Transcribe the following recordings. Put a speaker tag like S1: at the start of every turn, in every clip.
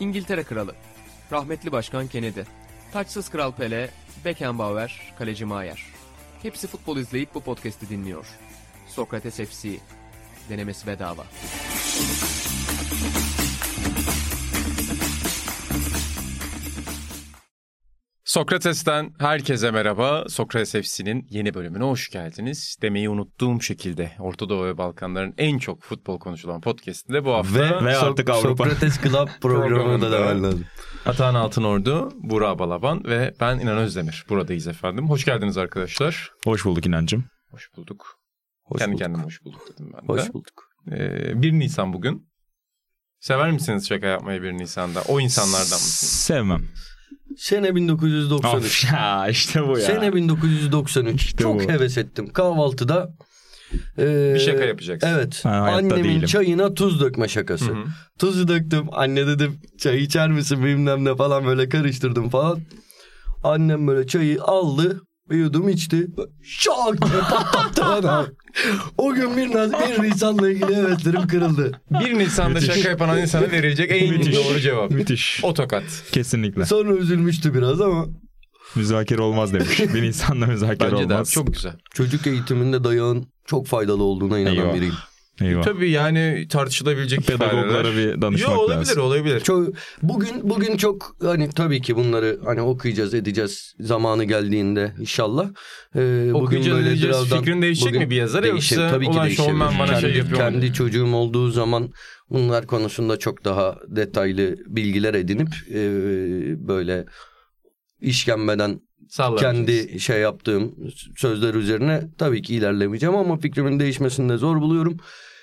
S1: İngiltere Kralı, rahmetli Başkan Kennedy, taçsız Kral Pele, Beckenbauer, Kaleci Maier. Hepsi futbol izleyip bu podcast'i dinliyor. Sokrates FC, denemesi bedava.
S2: Sokrates'ten herkese merhaba. Sokrates FC'nin yeni bölümüne hoş geldiniz. Demeyi unuttuğum şekilde Orta Doğu ve Balkanların en çok futbol konuşulan podcast'inde bu hafta
S3: ve artık Avrupa
S4: Sokrates Club programında da lazım.
S2: Atahan Altınordu, Burak Balaban ve ben İnan Özdemir. Buradayız efendim. Hoş geldiniz arkadaşlar.
S3: Hoş bulduk İnancığım.
S2: Hoş bulduk.
S4: Hoş
S2: Kendi
S4: bulduk.
S2: kendime hoş bulduk dedim ben de.
S4: Hoş bulduk.
S2: 1 Nisan bugün. Sever misiniz şaka yapmayı 1 Nisan'da? O insanlardan mısınız?
S3: Sevmem.
S4: Sene 1993.
S3: Of ya işte bu ya.
S4: Sene 1993.
S3: İşte
S4: çok
S3: bu.
S4: heves ettim. Kahvaltıda
S2: Bir şaka yapacaksın.
S4: Evet.
S3: Ben hayatta
S4: Annemin
S3: değilim.
S4: çayına tuz dökme şakası.
S2: Hı hı.
S4: Tuzu döktüm. Anne dedim çay içer misin bilmem ne falan, böyle karıştırdım falan. Annem böyle çayı aldı. Bir yudum içti. Şak diye patlattı bana. O gün bir Nisan'la ilgili heveslerim kırıldı.
S2: 1 Nisan'da
S3: Müthiş.
S2: şaka yapan insana verilecek en
S3: Müthiş.
S2: doğru cevap.
S3: Müthiş.
S2: O tokat.
S3: Kesinlikle.
S4: Sonra üzülmüştü biraz ama.
S3: Müzakere olmaz demiş. Bir insanla müzakere
S2: Bence de
S3: olmaz.
S2: çok güzel.
S4: Çocuk eğitiminde dayağın çok faydalı olduğuna inanan
S3: Eyvah.
S4: biriyim.
S3: Eyvah.
S2: Tabii yani tartışılabilecek
S3: Pedagoglara bir danışmak
S2: Yo, olabilir,
S3: lazım.
S2: olabilir.
S4: Çok, bugün çok hani tabii ki bunları hani okuyacağız edeceğiz zamanı geldiğinde inşallah. Bugün
S2: Okuyacağız,
S4: böyle
S2: edeceğiz.
S4: birazdan
S2: Fikrin değişecek mi bir yazar,
S4: değişir,
S2: yoksa
S4: tabii ki
S2: ulan
S4: değişir.
S2: şovmen bana şey yapıyor mu?
S4: Kendi çocuğum olduğu zaman bunlar konusunda çok daha detaylı bilgiler edinip böyle işkembeden
S2: Sallayacağız.
S4: kendi şey yaptığım sözler üzerine tabii ki ilerlemeyeceğim ama fikrimin değişmesini de zor buluyorum.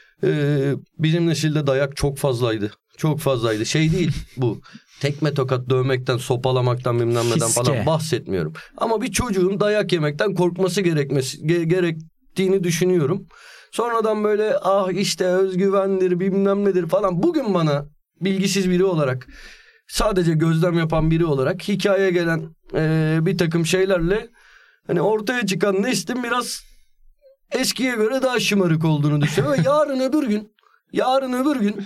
S4: Bizim nesilde dayak çok fazlaydı. Çok fazlaydı. Şey değil bu. Tekme tokat dövmekten, sopalamaktan bilmem neden
S3: Fiske.
S4: falan bahsetmiyorum. Ama bir çocuğun dayak yemekten korkması gerektiğini düşünüyorum. Sonradan böyle işte özgüvendir bilmem nedir falan. Bugün bana bilgisiz biri olarak, sadece gözlem yapan biri olarak hikayeye gelen bir takım şeylerle hani ortaya çıkan neslin biraz eskiye göre daha şımarık olduğunu düşünüyorum. Ve yarın öbür gün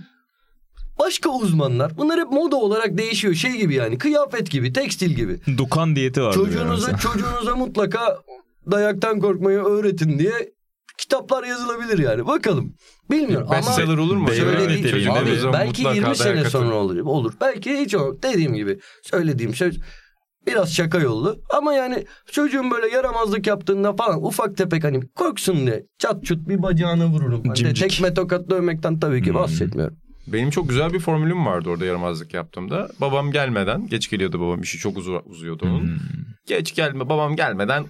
S4: başka uzmanlar, bunlar hep moda olarak değişiyor, şey gibi yani, kıyafet gibi, tekstil gibi.
S3: Dukan diyeti var.
S4: Çocuğunuza mutlaka dayaktan korkmayı öğretin diye kitaplar yazılabilir yani. Bakalım. Bilmiyorum ama
S2: Bestseller olur mu?
S3: Söylediği niteliğinde
S4: abi,
S3: bir-
S4: belki
S2: mutlaka
S4: 20 sene
S2: dayak
S4: sonra
S2: atın.
S4: olur. Belki hiç dediğim gibi söylediğim şey biraz şaka yollu. Ama yani çocuğun böyle yaramazlık yaptığında falan ufak tefek hani korksun diye çat çut bir bacağını vururum. Hani
S3: Cimcik.
S4: tekme tokat dövmekten tabii ki bahsetmiyorum.
S2: Benim çok güzel bir formülüm vardı orada yaramazlık yaptığımda. Babam gelmeden, geç geliyordu babam, işi çok uzuyordu onun. Babam gelmeden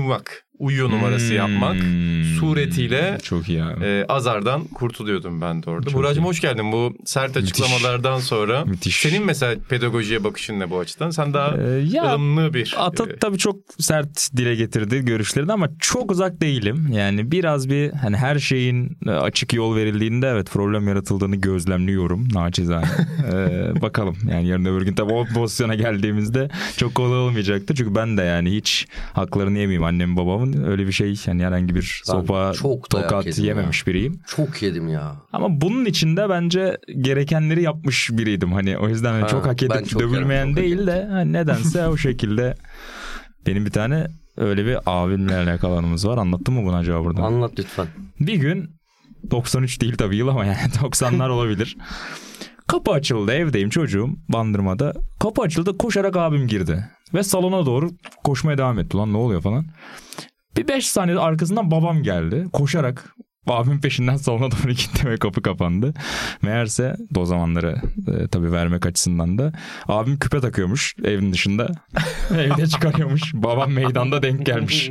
S2: uyuyor numarası yapmak suretiyle
S3: çok iyi abi.
S2: azardan kurtuluyordum ben de orada.
S3: Çok
S2: Buracığım
S3: iyi.
S2: hoş geldin bu sert
S3: Müthiş.
S2: açıklamalardan sonra.
S3: Müthiş.
S2: Senin mesela pedagojiye bakışın ne bu açıdan? Sen daha
S3: Ya,
S2: ılımlı bir...
S3: Ata tabii çok sert dile getirdi görüşlerini ama çok uzak değilim. Yani biraz bir hani her şeyin açık yol verildiğinde evet problem yaratıldığını gözlemliyorum naçizane. Bakalım yani yarın öbür gün tabii o pozisyona geldiğimizde çok kolay olmayacaktır. Çünkü ben de yani hiç haklarını yemeyeyim annem babamın, öyle bir şey yani herhangi bir
S4: Ben
S3: sopa
S4: çok dayak
S3: tokat
S4: yedim
S3: yememiş biriyim.
S4: Çok yedim ya.
S3: Ama bunun içinde bence gerekenleri yapmış biriydim. Hani o yüzden hani çok hak
S4: ben
S3: edip
S4: çok
S3: dövülmeyen
S4: yerim, çok
S3: değil
S4: hak
S3: de hani nedense o şekilde. Benim bir tane öyle bir abimle alakalı anımız var. Anlattım mı bunu acaba burada?
S4: Anlat lütfen.
S3: Bir gün 93 değil tabii yıl ama yani 90'lar olabilir. Kapı açıldı, evdeyim çocuğum Bandırma'da. Kapı açıldı, koşarak abim girdi. Ve salona doğru koşmaya devam etti. Lan ne oluyor falan. Bir 5 saniye arkasından babam geldi. Koşarak abimin peşinden salona doğru gitti ve kapı kapandı. Meğerse o zamanları tabii vermek açısından da abim küpe takıyormuş evin dışında. Evde çıkarıyormuş. Babam meydanda denk gelmiş.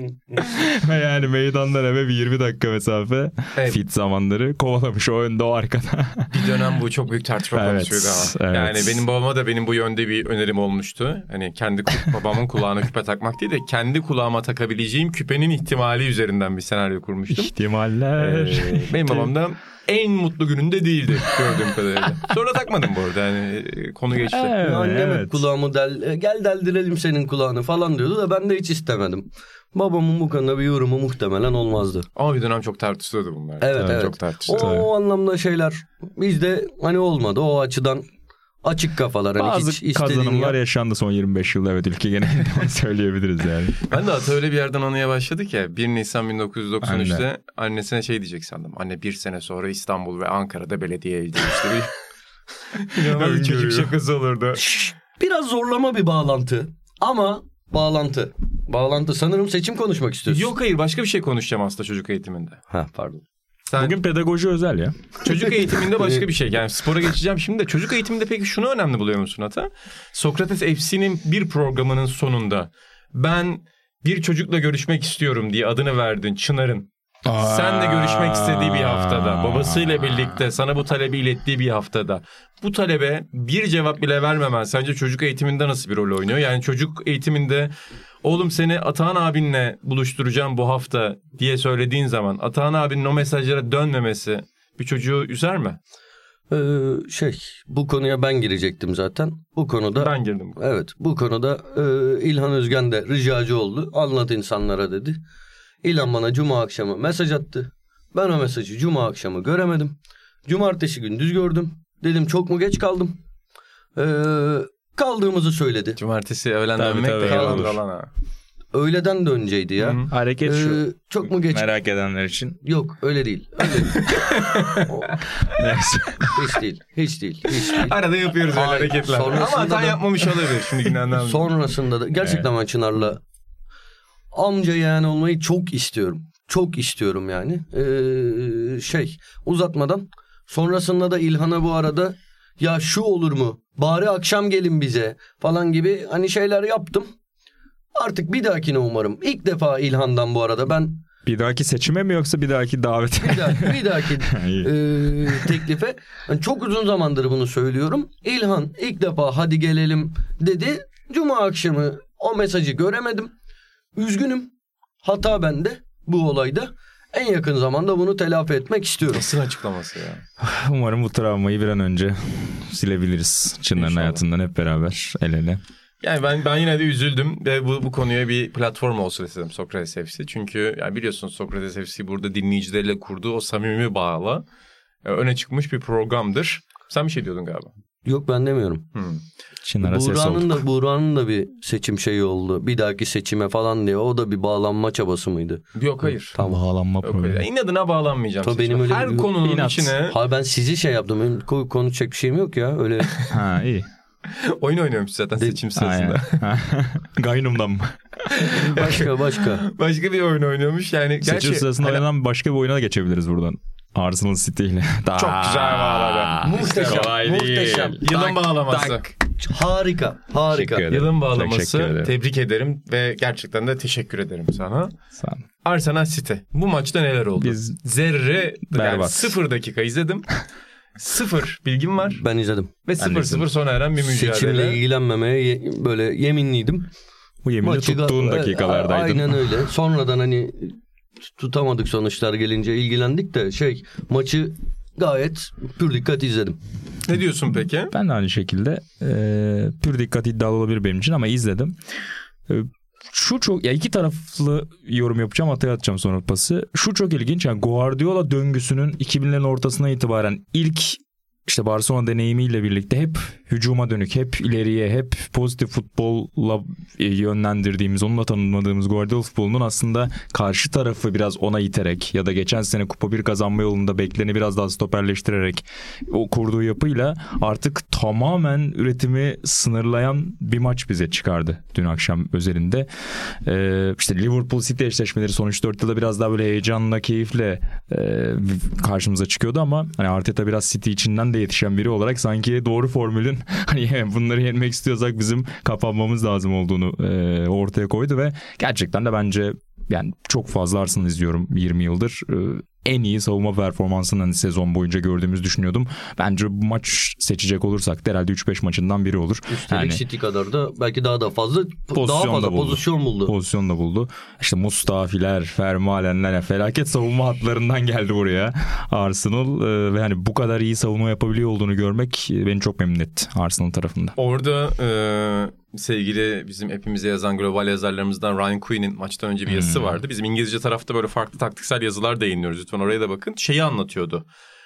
S3: Ve yani meydandan eve bir 20 dakika mesafe.
S2: Evet.
S3: Fit zamanları kovalamış, o önde o arkada.
S2: Bir dönem bu çok büyük tartışma
S3: Evet,
S2: konusuydu ama.
S3: evet.
S2: Yani benim babama da benim bu yönde bir önerim olmuştu. Hani babamın kulağına küpe takmak değil de kendi kulağıma takabileceğim küpenin ihtimali üzerinden bir senaryo kurmuştum.
S3: İhtimaller.
S2: Benim babam da en mutlu gününde değildi gördüğüm kadarıyla. Sonra takmadım bu arada yani konu geçti.
S4: Annem
S3: Evet.
S4: kulağımı gel deldirelim senin kulağını falan diyordu da ben de hiç istemedim. Babamın bu konuda bir yorumu muhtemelen olmazdı.
S2: Ama bir dönem çok tartışılıyordu bunlar.
S4: Evet, evet.
S2: Çok tartışılıyordu.
S4: O anlamda şeyler bizde hani olmadı. O açıdan Açık kafalar. Hani
S3: Bazı
S4: hiç istediğini
S3: kazanımlar
S4: yap.
S3: yaşandı son 25 yılda, evet, ülke genelinde, onu söyleyebiliriz yani.
S2: Ben de Ata öyle bir yerden anıya başladık ya. 1 Nisan 1993'te annesine şey diyecek sandım. Anne 1 sene sonra İstanbul ve Ankara'da belediye değişti. İnanılmaz bir çocuk şakası olurdu.
S4: Biraz zorlama bir bağlantı. Ama bağlantı. Bağlantı sanırım seçim konuşmak istiyorsun.
S2: Yok hayır, başka bir şey konuşacağım aslında çocuk eğitiminde.
S4: Ha pardon.
S2: Sen
S3: Bugün pedagoji özel ya.
S2: çocuk eğitiminde başka bir şey. Yani spora geçeceğim şimdi de. Çocuk eğitiminde peki şunu önemli buluyor musun Ata? Sokrates FC'nin bir programının sonunda ben bir çocukla görüşmek istiyorum diye adını verdin Çınar'ın. Senle görüşmek istediği bir haftada, babasıyla birlikte sana bu talebi ilettiği bir haftada, bu talebe bir cevap bile vermemen sence çocuk eğitiminde nasıl bir rol oynuyor? Yani çocuk eğitiminde oğlum seni Atahan abinle buluşturacağım bu hafta diye söylediğin zaman Atahan abinin o mesajlara dönmemesi bir çocuğu üzer mi?
S4: Bu konuya ben girecektim zaten. Bu konuda
S2: Ben girdim.
S4: Evet, bu konuda İlhan Özgen de ricacı oldu. Anlat insanlara dedi. İlhan bana cuma akşamı mesaj attı. Ben o mesajı cuma akşamı göremedim. Cumartesi gündüz gördüm. Dedim çok mu geç kaldım? Kaldığımızı söyledi.
S2: Cumartesi öğlen
S3: Tabii,
S2: dönmek
S3: tabii,
S2: de
S3: olur.
S2: yalan falan ha.
S4: Öğleden de önceydi ya.
S2: Hı.
S3: Hareket şu.
S4: Çok mu geç?
S3: Merak edenler için.
S4: Yok öyle değil. Öyle değil.
S3: Neyse.
S4: Hiç değil. Hiç değil. Hiç değil.
S2: Arada yapıyoruz öyle
S4: Hayır,
S2: hareketler. Ama
S4: sonrasında
S2: hata
S4: da-
S2: yapmamış olabilir şimdi günden.
S4: Sonrasında da gerçekten ben Çınar'la amca yeğen olmayı çok istiyorum. Çok istiyorum yani. Uzatmadan sonrasında da İlhan'a bu arada ya şu olur mu? Bari akşam gelin bize falan gibi hani şeyler yaptım. Artık bir dahakine umarım. İlk defa İlhan'dan bu arada ben
S3: Bir dahaki seçime mi yoksa bir dahaki davete?
S4: bir dahaki teklife yani çok uzun zamandır bunu söylüyorum. İlhan ilk defa hadi gelelim dedi. Cuma akşamı o mesajı göremedim. Üzgünüm. Hata bende bu olayda. En yakın zamanda bunu telafi etmek istiyorum.
S2: Nasıl açıklaması ya?
S3: Umarım bu travmayı bir an önce silebiliriz. Çınar'ın
S2: İnşallah.
S3: hayatından hep beraber el ele.
S2: Yani ben yine de üzüldüm ve bu konuya bir platform olsun istedim Sokrates FC. Çünkü yani biliyorsunuz Sokrates FC burada dinleyicileriyle kurduğu o samimi bağla öne çıkmış bir programdır. Sen bir şey diyordun galiba.
S4: Yok ben demiyorum.
S3: Çınar'a ses olduk.
S4: Buğra'nın da bir seçim şeyi oldu. Bir dahaki seçime falan diye. O da bir bağlanma çabası mıydı?
S2: Yok hayır.
S3: Tam bağlanma
S2: Yok,
S3: problemi.
S2: hayır. İnadına bağlanmayacağım.
S4: Tabii benim öyle
S2: her
S4: bir-
S2: konunun
S3: İnat.
S2: içine
S4: Ha ben sizi şey yaptım. Benim konuşacak bir şeyim yok ya. Öyle
S3: Ha iyi.
S2: oyun oynuyormuş zaten seçim sırasında.
S3: Gaynum'dan mı?
S4: başka.
S2: Başka bir oyun oynuyormuş yani.
S3: Seçim sırasında
S2: hani
S3: oynanan başka bir oyuna da geçebiliriz buradan. Arsenal City ile.
S2: Çok güzel bağladı.
S4: Muhteşem,
S3: Kolay
S4: muhteşem.
S3: değil.
S2: Yılın bağlaması.
S4: Harika.
S3: Teşekkür ederim.
S2: Yılın
S3: Teşekkür
S2: bağlaması.
S3: ederim.
S2: Tebrik ederim ve gerçekten de teşekkür ederim sana.
S3: Sağ olun.
S2: Arsenal City. Bu maçta neler oldu?
S3: Biz
S2: Zerre yani
S3: berbat.
S2: 0 dakika izledim. 0 bilgim var.
S4: Ben izledim.
S2: Ve
S3: Ben de
S2: 0-0 sona eren bir
S4: Seçimle
S2: mücadele.
S4: ilgilenmemeye böyle yeminliydim.
S3: bu yemini tuttuğun dakikalardaydın.
S4: Aynen öyle. Sonradan hani tutamadık sonuçlar gelince ilgilendik de maçı gayet pür dikkat izledim.
S2: Ne diyorsun peki?
S3: Ben de aynı şekilde pür dikkat iddialı olabilir benim için ama izledim. Şu çok ya iki taraflı yorum yapacağım, Atay'a atacağım sonra pası. Şu çok ilginç, yani Guardiola döngüsünün 2000'lerin ortasına itibaren ilk işte Barcelona deneyimiyle birlikte hep hücuma dönük, hep ileriye, hep pozitif futbolla yönlendirdiğimiz, onunla tanımladığımız Guardiola futbolunun aslında karşı tarafı biraz ona iterek ya da geçen sene Kupa 1 kazanma yolunda bekleni biraz daha stoperleştirerek o kurduğu yapıyla artık tamamen üretimi sınırlayan bir maç bize çıkardı dün akşam özelinde. İşte Liverpool City eşleşmeleri son 3-4 yılda biraz daha böyle heyecanla, keyifle karşımıza çıkıyordu ama hani Arteta biraz City içinden de yetişen biri olarak sanki doğru formülün hani bunları yenmek istiyorsak bizim kapanmamız lazım olduğunu ortaya koydu ve gerçekten de bence yani çok fazla Arsenal izliyorum 20 yıldır. En iyi savunma performansını hani sezon boyunca gördüğümüzü düşünüyordum. Bence bu maç seçecek olursak da herhalde 3-5 maçından biri olur.
S4: Üstelik City kadar da belki daha da fazla pozisyon buldu.
S3: Pozisyon da buldu. İşte Mustafiler, Fermalenler, felaket savunma hatlarından geldi buraya Arsenal ve hani bu kadar iyi savunma yapabiliyor olduğunu görmek beni çok memnun etti Arsenal tarafında.
S2: Orada sevgili bizim hepimize yazan global yazarlarımızdan Ryan Quinn'in maçtan önce bir yazısı vardı. Bizim İngilizce tarafta böyle farklı taktiksel yazılar da yayınlıyoruz. Lütfen oraya da bakın. Şeyi anlatıyordu.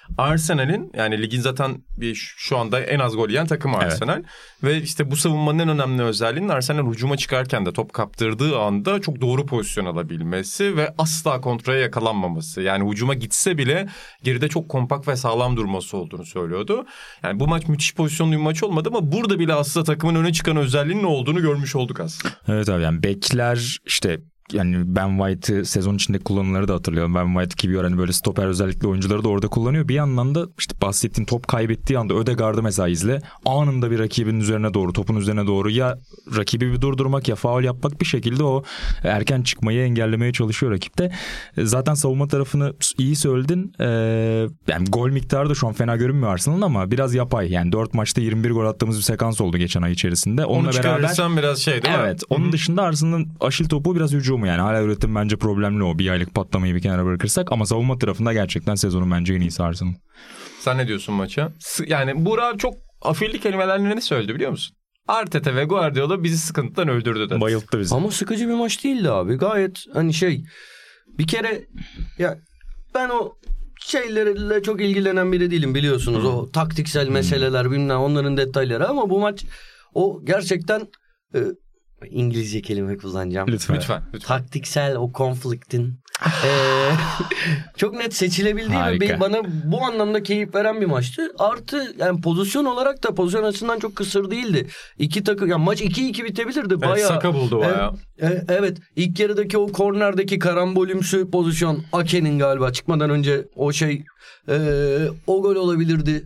S2: Arsenal'in, yani ligin zaten şu anda en az gol yiyen takımı Arsenal. Evet. Ve işte bu savunmanın en önemli özelliğinin Arsenal hücuma çıkarken de top kaptırdığı anda çok doğru pozisyon alabilmesi ve asla kontraya yakalanmaması. Yani hücuma gitse bile geride çok kompakt ve sağlam durması olduğunu söylüyordu. Yani bu maç müthiş pozisyonlu bir maç olmadı ama burada bile aslında takımın öne çıkan özelliğinin ne olduğunu görmüş olduk aslında.
S3: Evet abi, yani bekler işte, yani Ben White'ı sezon içinde kullananları da hatırlıyorum. Ben White gibi hani böyle stoper özellikle oyuncuları da orada kullanıyor. Bir yandan da işte bahsettiğin top kaybettiği anda Ödegaard'ı mesela izle. Anında bir rakibinin üzerine doğru, topun üzerine doğru ya rakibi bir durdurmak ya faul yapmak, bir şekilde o erken çıkmayı engellemeye çalışıyor rakipte. Zaten savunma tarafını iyi söyledin. Yani gol miktarı da şu an fena görünmüyor Arsenal'ın ama biraz yapay. Yani 4 maçta 21 gol attığımız bir sekans oldu geçen ay içerisinde.
S2: Onu çıkarırsan biraz şey değil mi?
S3: Evet. Onun dışında Arsenal'ın aşil topu biraz hücum. Yani hala üretim bence problemli o. Bir aylık patlamayı bir kenara bırakırsak. Ama savunma tarafında gerçekten sezonun bence en iyisi Arsenal.
S2: Sen ne diyorsun maça? Yani Burak çok afilli kelimelerle ne söyledi biliyor musun? Arteta ve Guardiola bizi sıkıntıdan öldürdü dedi.
S3: Bayılttı bizi.
S4: Ama sıkıcı bir maç değildi abi. Gayet hani bir kere ya ben o şeylerle çok ilgilenen biri değilim biliyorsunuz. O taktiksel meseleler bilmem onların detayları, ama bu maç o gerçekten İngilizce kelime kullanacağım.
S2: Lütfen.
S4: Taktiksel o konfliktin çok net seçilebildiği ve bana bu anlamda keyif veren bir maçtı. Artı yani pozisyon olarak da pozisyon açısından çok kısır değildi. İki takım, yani maç 2-2 bitebilirdi. Bayağı,
S2: Saka buldu bayağı.
S4: Evet, ilk yarıdaki o kornerdeki karambolümsü pozisyon, Ake'nin galiba çıkmadan önce o o gol olabilirdi.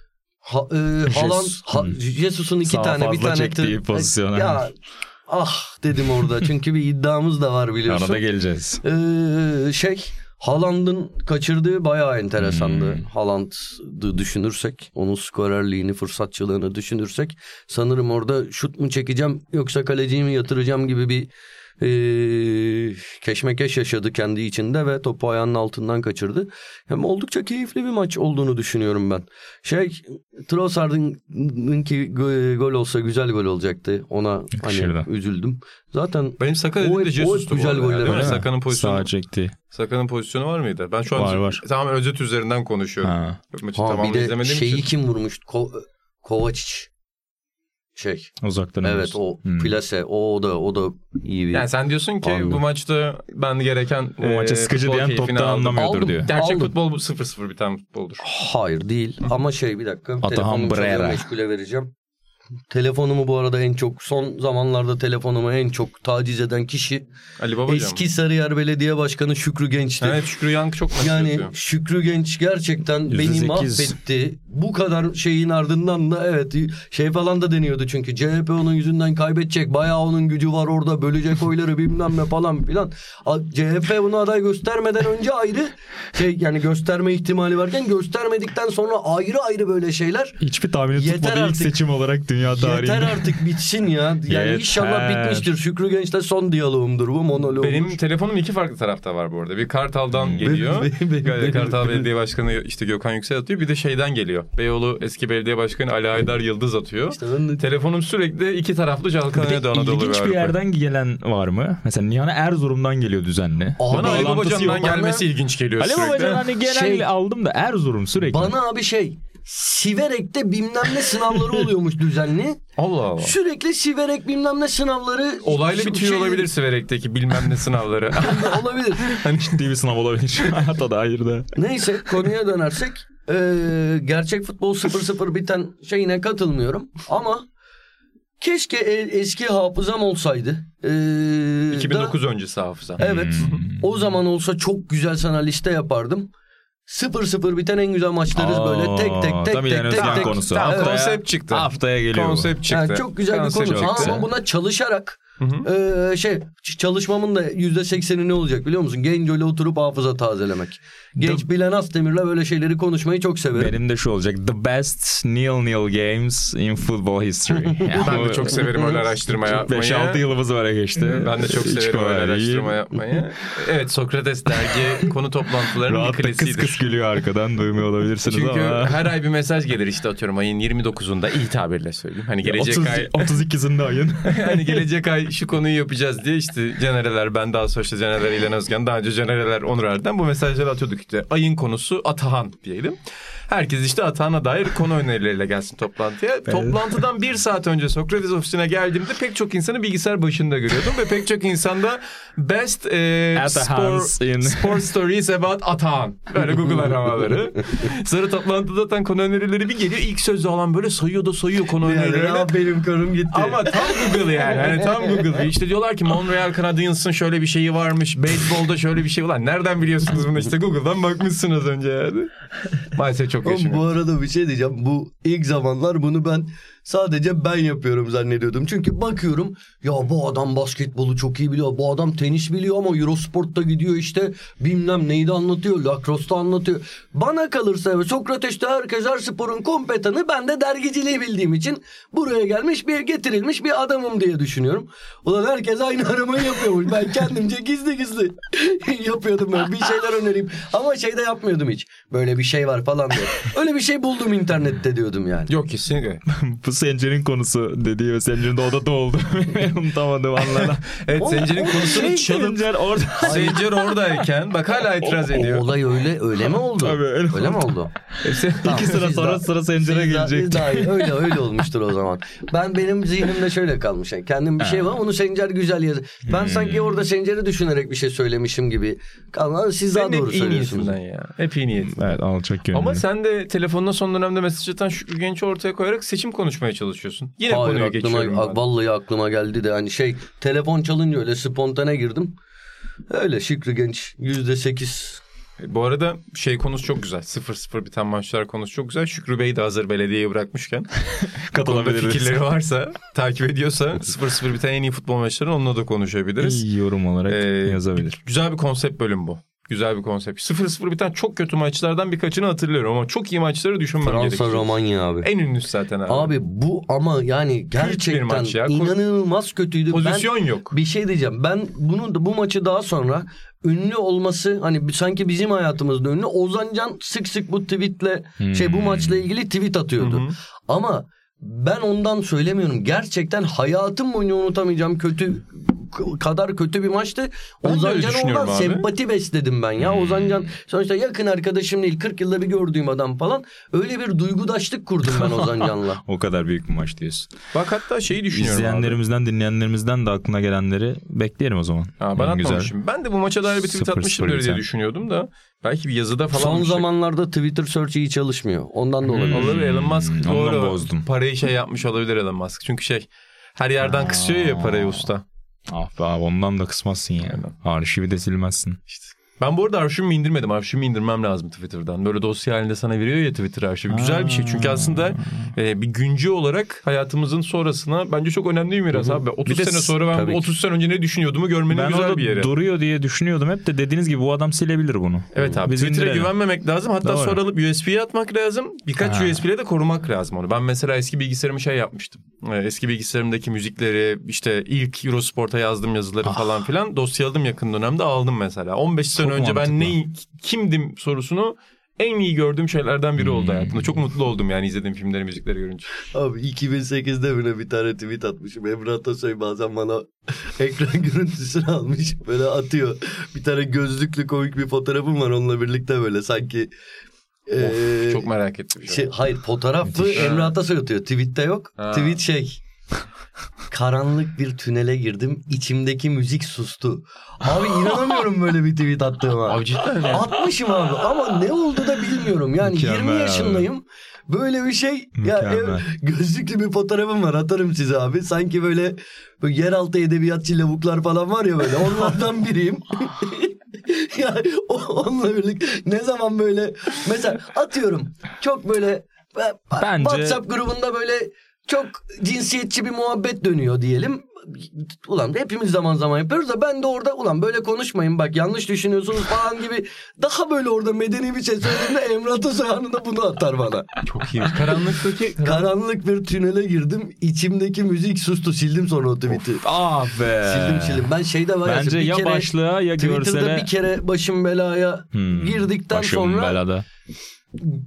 S4: Jesus'un iki tane bir tane
S3: çektiği pozisyon.
S4: Ya dedim orada çünkü bir iddiamız da var biliyorsun.
S3: Arada geleceğiz.
S4: Haaland'ın kaçırdığı bayağı enteresandı. Haaland'ı düşünürsek, onun skorerliğini, fırsatçılığını düşünürsek, sanırım orada şut mu çekeceğim yoksa kaleciyi mi yatıracağım gibi bir keşmekeş yaşadı kendi içinde ve topu ayağının altından kaçırdı. Hem oldukça keyifli bir maç olduğunu düşünüyorum ben. Trossard'ınki gol olsa güzel gol olacaktı. Ona üzüldüm. Zaten
S2: benim Saka dediğimde Jesus'tu
S4: güzel goller var.
S2: Saka'nın pozisyonu.
S3: Sağa çekti.
S2: Saka'nın pozisyonu var mıydı? Ben şu an
S3: var.
S2: Tamamen özet üzerinden konuşuyorum. Maçı tamamını izlemediğim için.
S4: Kim vurmuştu? Kovacic.
S3: Uzaktan.
S4: Evet, o plase, o da iyi bir.
S2: Yani sen diyorsun ki bu maçta ben gereken
S3: bu maça sıkıcı diyen toptan anlamıyordur diyor.
S2: Gerçek futbol 0-0 biten futboldur.
S4: Hayır değil ama bir dakika.
S3: Atahan Brera.
S4: Meşgule vereceğim. Telefonumu bu arada son zamanlarda en çok taciz eden kişi
S2: Ali Babacan
S4: eski Sarıyer Belediye Başkanı Şükrü Genç'ti.
S2: Evet, Şükrü Yankı çok maç yapıyor.
S4: Şükrü Genç gerçekten beni mahvetti. Bu kadar şeyin ardından da falan da deniyordu çünkü CHP onun yüzünden kaybedecek. Bayağı onun gücü var orada, bölecek oyları bilmem ne falan filan. CHP bunu aday göstermeden önce ayrı yani gösterme ihtimali varken, göstermedikten sonra ayrı böyle şeyler.
S3: Hiçbir tahmini tutmadı ilk seçim olarak dünya tarihinde.
S4: Yeter artık bitsin ya. Yani inşallah bitmiştir. Şükrü Genç'le son diyalogumdur bu, monoloğumdur.
S2: Benim telefonum iki farklı tarafta var bu arada. Bir Kartal'dan geliyor. Kartal Belediye Başkanı Gökhan Yüksel atıyor. Bir de şeyden geliyor. Beyoğlu eski belediye başkanı Ali Aydar Yıldız atıyor. Telefonum sürekli iki taraflı çalkanıyordu Anadolu.
S3: İlginç bir yerden gelen var mı? Mesela Nihan Erzurum'dan geliyor düzenli.
S2: Bana Ali Babacan'dan gelmesi ilginç geliyor
S3: sürekli. Ali Babacan hani genel aldım da Erzurum sürekli.
S4: Bana abi Siverek'te bilmem ne sınavları oluyormuş düzenli.
S2: Allah Allah.
S4: Sürekli Siverek bilmem ne sınavları.
S2: Olaylı bitiyor olabilir Siverek'teki bilmem ne sınavları.
S4: Olabilir.
S3: Hani ciddi bir sınav olabilir. Hayata dair de.
S4: Neyse, konuya dönersek. Gerçek futbol 0-0 biten şeyine katılmıyorum. Ama keşke eski hafızam olsaydı.
S2: 2009 öncesi hafızam.
S4: Evet. O zaman olsa çok güzel sana liste yapardım. 0-0 biten en güzel maçlarız böyle tek.
S3: Konusu.
S2: Tamam, konsept çıktı.
S3: Haftaya geliyor.
S2: Konsept çıktı.
S4: Yani çok güzel bir konu. Ama buna çalışarak çalışmamın da %80'i ne olacak biliyor musun? Genco'yla oturup hafıza tazelemek. Genç Bilen Asdemir'le böyle şeyleri konuşmayı çok severim.
S3: Benim de şu olacak. The best nil games in football history.
S2: Ben de çok severim öyle araştırma yapmayı.
S3: 5-6 yılımız var geçti.
S2: Ben de çok severim öyle araştırma yapmayı. Evet, Sokrates dergi konu toplantılarının bir klasiğidir.
S3: Kıs gülüyor arkadan, duymuyor olabilirsiniz
S2: çünkü
S3: ama.
S2: Çünkü her ay bir mesaj gelir işte, atıyorum ayın 29'unda iyi tabirle söyleyeyim. Hani gelecek ay
S3: 32'sinde ayın.
S2: Hani gelecek ay şu konuyu yapacağız diye işte Cenereler, ben daha sonra işte Cenereler İlhan Özgen, daha önce Cenereler Onur Erdem bu mesajları atıyorduk işte. Ayın konusu Atahan diyelim. Herkes işte atağına dair konu önerileriyle gelsin toplantıya. Evet. Toplantıdan 1 saat önce Sokrates ofisine geldiğimde pek çok insanı bilgisayar başında görüyordum ve pek çok insanda best sport stories about Atahan. Böyle Google aramaları. Sonra toplantıda tam konu önerileri bir geliyor. İlk sözü alan böyle sayıyor konu önerilerini.
S4: Benim konum gitti.
S2: Ama tam Google yani. Hani tam Google. İşte diyorlar ki Montreal Canadiens'ın şöyle bir şeyi varmış. Beyzbolda şöyle bir şey var. Nereden biliyorsunuz bunu? İşte Google'dan bakmışsınız önce yani. Maalesef çok yaşanıyor.
S4: Bu arada bir şey diyeceğim. Bu ilk zamanlar bunu sadece ben yapıyorum zannediyordum. Çünkü bakıyorum ya bu adam basketbolu çok iyi biliyor. Bu adam tenis biliyor ama Eurosport'ta gidiyor işte bilmem neyi de anlatıyor. Lacrosse'da anlatıyor. Bana kalırsa Sokrates'te herkes her sporun kompetanı. Ben de dergiciliği bildiğim için buraya gelmiş getirilmiş bir adamım diye düşünüyorum. Ulan herkes aynı aramayı yapıyormuş. Ben kendimce gizli yapıyordum böyle bir şeyler önereyim. Ama şey de yapmıyordum hiç. Böyle bir şey var falan diye. Öyle bir şey buldum internette diyordum yani.
S2: Yok kesinlikle.
S3: Bu Sencer'in konusu dediği ve Sencer'in de odada oldu. Unutamadım anlara.
S2: Evet Sencer'in konusunu çalıp Sencer oradayken bak hala itiraz ediyor.
S4: O olay öyle mi oldu?
S3: Tabii
S4: öyle mi oldu?
S3: Tamam, 2 sıra sonra sıra Sencer'e gelecek.
S4: Öyle olmuştur o zaman. Benim zihnimde şöyle kalmış. Yani kendim bir şey var onu Sencer güzel yazdı. Ben sanki orada Sencer'i düşünerek bir şey söylemişim gibi. Siz daha doğru söylüyorsunuz.
S2: Hep iyi niyetim.
S3: Evet alçak yönlü.
S2: Ama sen de telefonuna son dönemde mesaj atan Şükrü Genç'i ortaya koyarak seçim konuşmaya çalışıyorsun. Yine konuyu geçiyorum.
S4: Vallahi aklıma geldi de hani telefon çalınca öyle spontane girdim. Öyle Şükrü Genç %8.
S2: Bu arada konusu çok güzel. 0-0 biten maçlar konusu çok güzel. Şükrü Bey de hazır belediyeyi bırakmışken katılabiliriz. Fikirleri varsa, takip ediyorsa 0-0 biten en iyi futbol maçlarını onunla da konuşabiliriz.
S3: İyi yorum olarak yazabilir.
S2: Güzel bir konsept bölüm bu. Güzel bir konsept. 0-0 biten çok kötü maçlardan birkaçını hatırlıyorum ama çok iyi maçları düşünmem gerekiyor.
S4: Fransa Romanya abi.
S2: En ünlüsü zaten abi.
S4: Abi bu ama yani gerçekten inanılmaz kötüydü.
S2: Pozisyon yok.
S4: Bir şey diyeceğim. Ben bu maçı daha sonra ünlü olması hani sanki bizim hayatımızda ünlü. Ozan Can sık sık bu tweetle bu maçla ilgili tweet atıyordu. Ama ben ondan söylemiyorum. Gerçekten hayatım boyunca unutamayacağım kadar kötü bir maçtı. Ozan Can'a oradan sempati besledim ben ya. Ozan Can sonuçta yakın arkadaşım değil. 40 yılda bir gördüğüm adam falan. Öyle bir duygudaşlık kurdum ben Ozan Can'la.
S3: O kadar büyük bir maç diyorsun.
S2: Bak hatta düşünüyorum
S3: İzleyenlerimizden,
S2: abi.
S3: Dinleyenlerimizden de aklına gelenleri bekleyelim o zaman.
S2: Ben atmamışım. Ben de bu maça dair bir tweet atmışımdır diye düşünüyordum da. Belki bir yazıda falan.
S4: Son zamanlarda Twitter search iyi çalışmıyor. Ondan da olabilir.
S2: Olabilir. Elon Musk
S3: doğru. Bozdum.
S2: Parayı yapmış olabilir Elon Musk. Çünkü her yerden kısıyor ya parayı usta.
S3: Ah be abi ondan da kısmazsın ya. Yani. Arşivi de silmezsin. İşte.
S2: Ben bu arada arşivimi indirmedim. Arşivimi indirmem lazım Twitter'dan. Böyle dosya halinde sana veriyor ya Twitter arşivi. Güzel bir şey. Çünkü aslında bir güncü olarak hayatımızın sonrasına bence çok önemli bir miras abi. 30 sene sonra ben 30 sene önce ne düşünüyordumu görmenin güzel bir yeri.
S3: Duruyor diye düşünüyordum. Hep de dediğiniz gibi bu adam silebilir bunu.
S2: Evet abi. Twitter'a güvenmemek lazım. Hatta sonra alıp USB'ye atmak lazım. Birkaç USB'le de korumak lazım onu. Ben mesela eski bilgisayarımı yapmıştım. Eski bilgisayarımdaki müzikleri işte ilk Eurosport'a yazdığım yazıları falan filan dosyaladım yakın dönemde aldım mesela. 15 sene önce mantıklı. Ben kimdim sorusunu en iyi gördüğüm şeylerden biri oldu hayatımda. Çok mutlu oldum yani izlediğim filmleri, müzikleri görünce.
S4: Abi 2008'de bile bir tane tweet atmışım. Emre Atasoy bazen bana ekran görüntüsünü almış. Böyle atıyor. Bir tane gözlüklü komik bir fotoğrafım var onunla birlikte böyle sanki...
S2: çok merak ettim.
S4: Hayır fotoğrafı Emre Atasoy atıyor. Tweet'te yok. Tweet karanlık bir tünele girdim. İçimdeki müzik sustu. Abi inanamıyorum böyle bir tweet attığıma.
S2: Abi cidden mi?
S4: Atmışım abi ama ne oldu da bilmiyorum. Yani mükemmel 20 yaşındayım. Abi. Böyle bir şey. Gözlüklü bir fotoğrafım var. Atarım size abi. Sanki böyle yeraltı edebiyatçı lavuklar falan var ya böyle. Onlardan biriyim. Yani onunla birlikte ne zaman böyle mesela atıyorum çok böyle bence... WhatsApp grubunda böyle çok cinsiyetçi bir muhabbet dönüyor diyelim. Ulan hepimiz zaman zaman yapıyoruz da ben de orada ulan böyle konuşmayın bak yanlış düşünüyorsunuz falan gibi daha böyle orada medeni bir şey söylediğimde Emre Atasoy anında bunu atar bana.
S2: Çok iyi.
S4: Karanlık bir tünele girdim. İçimdeki müzik sustu. Sildim sonra o tweet'i. Sildim. Ben var ya.
S3: Bence ya başlığa ya görsele.
S4: Twitter'da bir kere başım belaya girdikten
S3: başım
S4: sonra.
S3: Belada.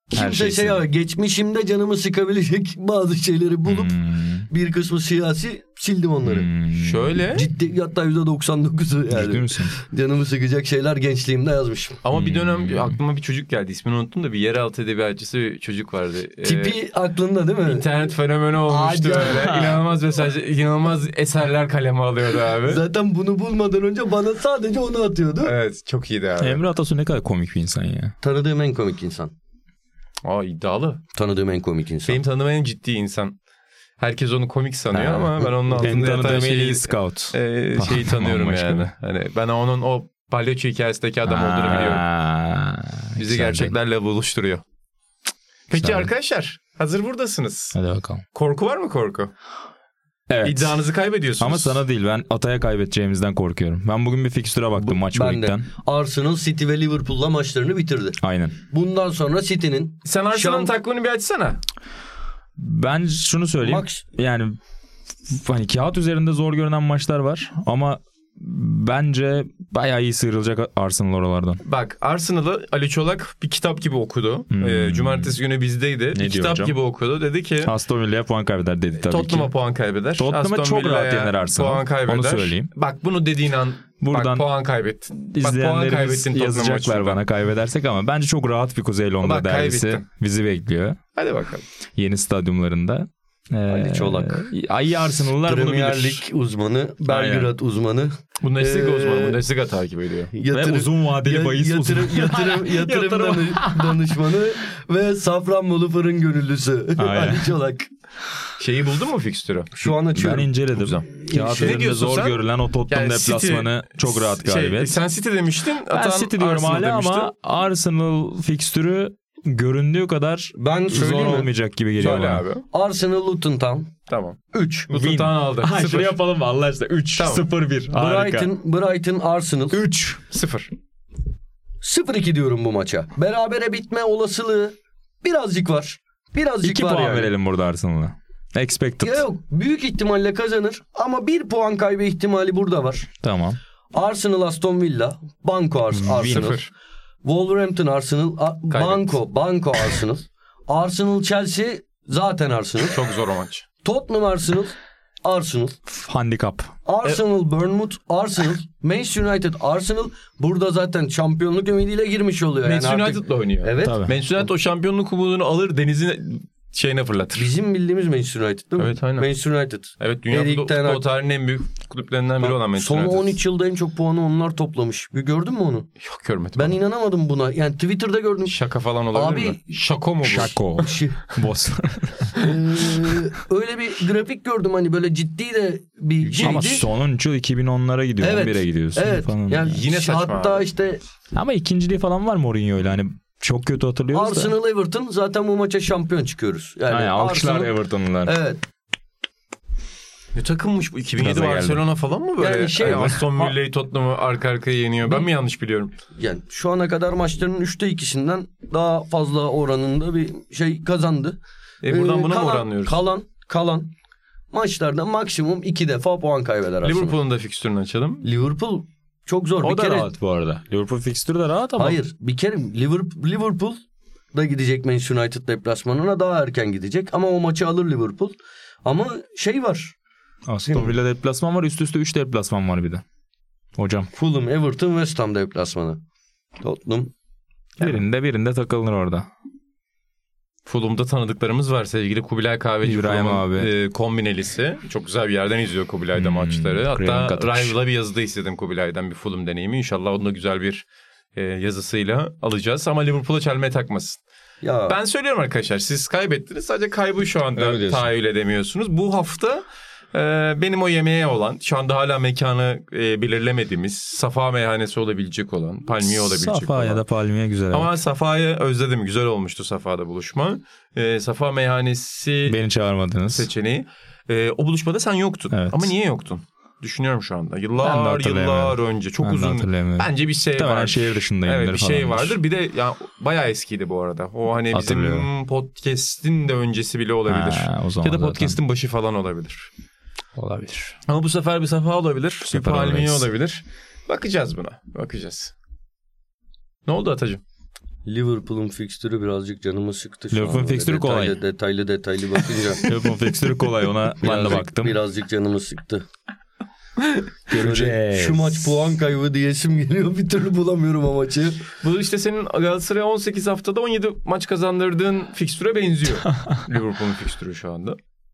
S4: Kimse geçmişimde canımı sıkabilecek bazı şeyleri bulup bir kısmı siyasi sildim onları.
S2: Şöyle.
S4: Ciddi, hatta %99'u yani.
S3: Ciddi misin?
S4: Canımı sıkacak şeyler gençliğimde yazmışım.
S2: Ama bir dönem aklıma bir çocuk geldi. İsmini unuttum da bir yeraltı edebiyatçısı bir çocuk vardı.
S4: Tipi aklında değil mi?
S2: İnternet fenomeni olmuştu böyle. İnanılmaz mesaj, inanılmaz eserler kaleme alıyordu abi.
S4: Zaten bunu bulmadan önce bana sadece onu atıyordu.
S2: Evet, çok iyiydi abi.
S3: Emre Atasu ne kadar komik bir insan ya.
S4: Tanıdığım en komik insan.
S2: Aa, iddialı.
S4: Tanıdığım en komik insan.
S2: Benim tanıdığım en ciddi insan. Herkes onu komik sanıyor ama ben onun
S3: Benim
S2: altında yatan
S3: tanıdığım en iyi scout.
S2: şeyi tanıyorum
S3: Bambaşka.
S2: yani. Hani ben onun o palyaço hikayesindeki adam olduğunu biliyorum. Bizi
S3: güzel
S2: gerçeklerle buluşturuyor. Peki
S3: Güzel.
S2: arkadaşlar, hazır buradasınız.
S3: Hadi bakalım.
S2: Korku var mı korku?
S3: Evet.
S2: İddianızı kaybediyorsunuz.
S3: Ama sana değil, ben Atay'a kaybedeceğimizden korkuyorum. Ben bugün bir fikstüre baktım maç
S4: Ben de.
S3: boyundan.
S4: Arsenal, City ve Liverpool'la maçlarını bitirdi.
S3: Aynen.
S4: Bundan sonra City'nin
S2: Sen Arsenal'ın
S4: Şan-
S2: takvimini bir açsana.
S3: Ben şunu söyleyeyim.
S4: Max-
S3: Yani hani kağıt üzerinde zor görünen maçlar var ama bence bayağı iyi sıyrılacak Arsenal oralardan.
S2: Bak, Arsenal'ı Ali Çolak bir kitap gibi okudu. Cumartesi günü bizdeydi.
S3: Ne
S2: Bir
S3: diyor
S2: kitap
S3: hocam?
S2: gibi okudu. Dedi ki
S3: Aston Villa'ya puan kaybeder dedi tabii
S2: Tottenham'a
S3: ki.
S2: puan kaybeder.
S3: Tottenham'a
S2: Aston
S3: çok
S2: Villa'ya
S3: rahat yener Arsenal.
S2: puan kaybeder.
S3: Onu söyleyeyim.
S2: Bak, bunu dediğin an
S3: Buradan
S2: bak, puan kaybettin. Bak, puan
S3: İzleyenlerimiz
S2: kaybettin Tottenham
S3: yazacaklar
S2: maçında.
S3: bana kaybedersek ama bence çok rahat bir Kuzey Londra
S2: Bak,
S3: derbisi
S2: kaybettin.
S3: bizi bekliyor.
S2: Hadi bakalım.
S3: Yeni stadyumlarında.
S4: Ali Çolak.
S3: Ay Arsenal'lar bunu
S4: Premier
S3: bilir.
S4: Lig uzmanı, Belgrad uzmanı,
S2: Bundesliga uzmanı. Bundesliga takip ediyor.
S3: Ve uzun vadeli bahis
S4: yatırım danışmanı ve Safranbolu fırın gönüllüsü
S3: Aynen.
S4: Ali Çolak.
S2: Şeyi buldun mu fikstürü?
S4: Şu an
S3: Ben
S4: açıyorum.
S3: inceledim.
S2: Güzel.
S3: Kağıt
S2: Şey
S3: üzerinde
S2: diyorsun
S3: zor
S2: sen?
S3: görülen o Tottenham
S2: Yani
S3: deplasmanı çok rahat galibiyet.
S2: Sen City demiştin.
S3: Ben
S2: Atan
S3: City diyorum
S2: Arsenal
S3: hala
S2: demişti.
S3: ama Arsenal fikstürü göründüğü kadar
S4: Ben
S3: zor
S4: söyleyeyim mi?
S3: olmayacak gibi geliyor
S2: Söyle
S3: bana.
S2: abi.
S4: Arsenal Luton Town
S2: Tamam.
S4: 3.
S2: Luton Town aldı.
S3: Ha,
S2: 0.
S3: şunu yapalım mı Allah aşkına? 3,
S2: Tamam.
S3: 0-1. Harika.
S4: Brighton Arsenal
S3: 3.
S2: 0.
S4: 0-2 diyorum bu maça. Berabere bitme olasılığı birazcık var. Birazcık
S3: 2
S4: var
S3: puan
S4: yani.
S3: verelim burada Arsenal'a. Expected.
S4: Ya yok, büyük ihtimalle kazanır ama 1 puan kaybı ihtimali burada var.
S3: Tamam.
S4: Arsenal Aston Villa, Banko Arsenal.
S2: 0.
S4: Wolverhampton Arsenal, Banko Arsenal. Arsenal Chelsea zaten Arsenal.
S2: Çok zor o maç.
S4: Tottenham Arsenal.
S3: Handikap.
S4: Arsenal Bournemouth, Arsenal, Manchester United Arsenal. Burada zaten şampiyonluk ümidiyle girmiş oluyor.
S2: Manchester
S4: yani artık.
S2: United'la oynuyor.
S4: Evet.
S3: Tabii.
S2: Manchester United o şampiyonluk umudunu alır, denizin şeyine fırlatır.
S4: Bizim bildiğimiz Manchester United değil mi?
S2: Evet, aynen.
S4: Manchester United.
S2: Evet, dünya
S4: Erik Ten Hag.
S2: futbol tarihinin en büyük kulüplerinden biri olan Manchester
S4: Son
S2: United.
S4: 13 yılda en çok puanı onlar toplamış. Bir gördün mü onu?
S2: Yok, görmedim.
S4: Ben inanamadım buna. Yani Twitter'da gördüm.
S2: Şaka falan olabilir
S4: Abi,
S2: mi? Şako mu bu?
S3: Şako. Boss.
S4: Öyle bir grafik gördüm hani böyle ciddi de bir şeydi.
S3: Ama sonuncu 2010'lara gidiyor.
S4: Evet.
S3: 11'e gidiyorsun
S4: Evet.
S3: falan.
S4: Yani
S2: Yine saçma
S4: hatta
S2: abi.
S4: işte
S3: Ama ikinciliği falan var Mourinho'yla hani çok kötü hatırlıyoruz da.
S4: Arsenal Everton zaten bu maça şampiyon çıkıyoruz. Yani
S3: Aynen, alkışlar
S4: Arsenal-
S3: Everton'lılar.
S4: Evet.
S2: Ne takımmış bu? 2007
S3: Gaza geldim.
S2: Barcelona falan mı böyle?
S4: Yani şey var.
S2: Aston Villa'yı, Tottenham'ı arka arkaya yeniyor. Ben mi yanlış biliyorum?
S4: Yani şu ana kadar maçların 3'te 2'sinden daha fazla oranında bir şey kazandı.
S2: Buradan buna mı
S4: Kalan-
S2: oranlıyoruz?
S4: Kalan maçlarda maksimum 2 defa puan kaybeder Arsenal.
S2: Liverpool'un da fikstürünü açalım.
S4: Liverpool çok zor.
S3: O
S4: bir
S3: da
S4: kere
S3: rahat bu arada. Liverpool fikstürü de rahat ama.
S4: hayır, bir kere Liverpool da gidecek Manchester United deplasmanına, daha erken gidecek ama o maçı alır Liverpool. Ama şey var.
S3: Aston Villa deplasman var. Üst üste 3 deplasman var bir de. Hocam.
S4: Fulham, Everton, West Ham deplasmanı. Tottenham.
S3: Birinde takılır orada.
S2: Fulham'da tanıdıklarımız var. Sevgili Kubilay Kahveci,
S3: İbrahim
S2: Fulham'ın,
S3: abi.
S2: Kombinelisi. Çok güzel bir yerden izliyor Kubilay'da maçları.
S3: Krem
S2: Hatta
S3: katmış.
S2: Rival'a bir yazıda istedim Kubilay'dan bir Fulham deneyimi. İnşallah onun da güzel bir yazısıyla alacağız. Ama Liverpool'a çelme takmasın.
S4: Ya
S2: Ben söylüyorum arkadaşlar, siz kaybettiniz. Sadece kaybı şu anda
S3: Öyle diyorsun.
S2: tahayyül edemiyorsunuz. Bu hafta benim o yemeğe olan, şu anda hala mekanı belirlemediğimiz, Safa meyhanesi olabilecek olan, Palmiye olabilecek
S3: Safa
S2: olan.
S3: ya da Palmiye güzel.
S2: Ama Safa'yı özledim. Güzel olmuştu Safa'da buluşma. Safa meyhanesi
S3: Beni çağırmadınız.
S2: seçeneği. O buluşmada sen yoktun.
S3: Evet.
S2: Ama niye yoktun? Düşünüyorum şu anda.
S3: Ben de
S2: Yıllar
S3: hatırlayamıyorum.
S2: önce. Çok
S3: Ben de
S2: uzun.
S3: hatırlayamıyorum.
S2: Bence bir şey
S3: Tabii
S2: var.
S3: ben şehir dışındayımdır
S2: Evet, bir şey
S3: falandır.
S2: vardır. Bir de ya bayağı eskiydi bu arada. O hani bizim
S3: Hatırlıyorum.
S2: podcast'in de öncesi bile olabilir.
S3: Ha, o zaman
S2: Ya da
S3: zaten.
S2: podcast'in başı falan olabilir.
S3: Olabilir.
S2: Ama bu sefer bir Safa olabilir. Bir
S3: sefer
S2: Palmiye
S3: öyleyiz.
S2: olabilir. Bakacağız buna. Bakacağız. Ne oldu Atacığım?
S4: Liverpool'un fikstürü birazcık canımı sıktı.
S3: Liverpool'un fikstürü kolay.
S4: Detaylı bakınca.
S3: Liverpool'un fikstürü kolay, ona ben de baktım.
S4: Birazcık canımı sıktı.
S3: Göreceğiz.
S4: Şu maç puan kaybı diyesim geliyor. Bir türlü bulamıyorum o maçı.
S2: Bu işte senin Galatasaray'a 18 haftada 17 maç kazandırdığın fikstüre benziyor. Liverpool'un fikstürü şu anda.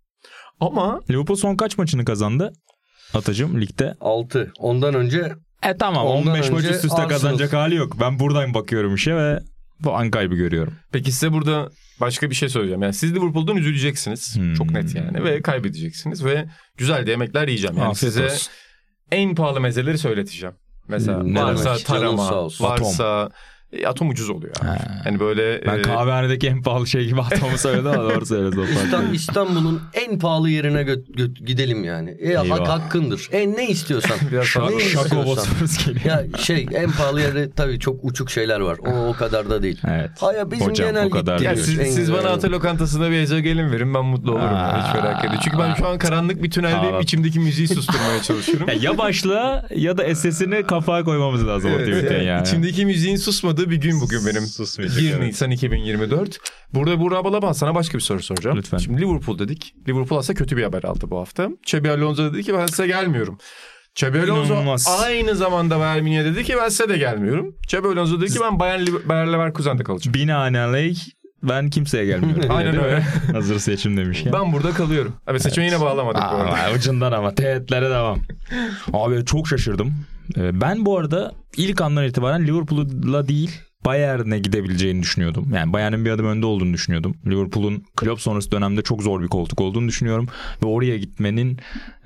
S2: Ama
S3: Liverpool son kaç maçını kazandı Atacığım ligde?
S4: 6. Ondan önce
S3: Tamam, 15 maç üst üste
S4: Arsenal
S3: kazanacak hali yok. Ben buradan bakıyorum işe ve puan kaybı görüyorum.
S2: peki size burada başka bir şey söyleyeceğim. Yani siz Liverpool'dan üzüleceksiniz. Çok net yani. Ve kaybedeceksiniz. Ve güzel de yemekler yiyeceğim. Yani
S3: Afiyet
S2: size
S3: olsun.
S2: en pahalı mezeleri söyleteceğim. Mesela
S4: Ne
S2: varsa
S4: demek? Canın
S2: tarama,
S4: sağ olsun.
S2: varsa atom ucuz oluyor. Yani. Hani böyle
S3: Ben kahvehanedeki en pahalı şey gibi Atom'u söyledim ama doğru söyledim.
S4: İstanbul'un en pahalı yerine gidelim yani. Hakkındır. Ne istiyorsan.
S2: biraz
S4: Ne
S3: Şako
S4: istiyorsan.
S3: Bosphorus geliyor.
S4: Ya en pahalı yerde tabii çok uçuk şeyler var. O kadar da değil.
S3: Evet.
S4: Hayır, bizim
S3: Hocam,
S4: genel
S3: o kadar
S2: ya
S3: değil.
S2: siz bana ata lokantasında bir ece gelin verin, ben mutlu olurum. Yani. Hiç merak etmeyin. Çünkü ben şu an karanlık bir tüneldeyim. İçimdeki müziği susturmaya çalışıyorum.
S3: Ya başla ya da SS'ini kafaya koymamız lazım o tweet'e yani.
S2: İçimdeki müziğin susmadığı bir gün bugün benim. 1 Nisan 2024. Burada Burak Balaban, sana başka bir soru soracağım.
S3: Lütfen.
S2: Şimdi Liverpool dedik. Liverpool aslında kötü bir haber aldı bu hafta. Xabi Alonso dedi ki ben size gelmiyorum. Xabi Alonso
S3: İnanılmaz.
S2: aynı zamanda Bayern Münih'e dedi ki ben size de gelmiyorum. Xabi Alonso dedi ki ben Bayer Leverkusen'de kalacağım.
S3: Binaenaleyh ben kimseye gelmiyorum.
S2: Aynen öyle.
S3: Hazır seçim demişken.
S2: Ben burada kalıyorum. Abi seçimi yine bağlamadık bu arada.
S3: Ucundan ama teğetlere devam. Abi çok şaşırdım. Ben bu arada ilk andan itibaren Liverpool'la değil Bayern'e gidebileceğini düşünüyordum. Yani Bayern'in bir adım önde olduğunu düşünüyordum. Liverpool'un Klopp sonrası dönemde çok zor bir koltuk olduğunu düşünüyorum. Ve oraya gitmenin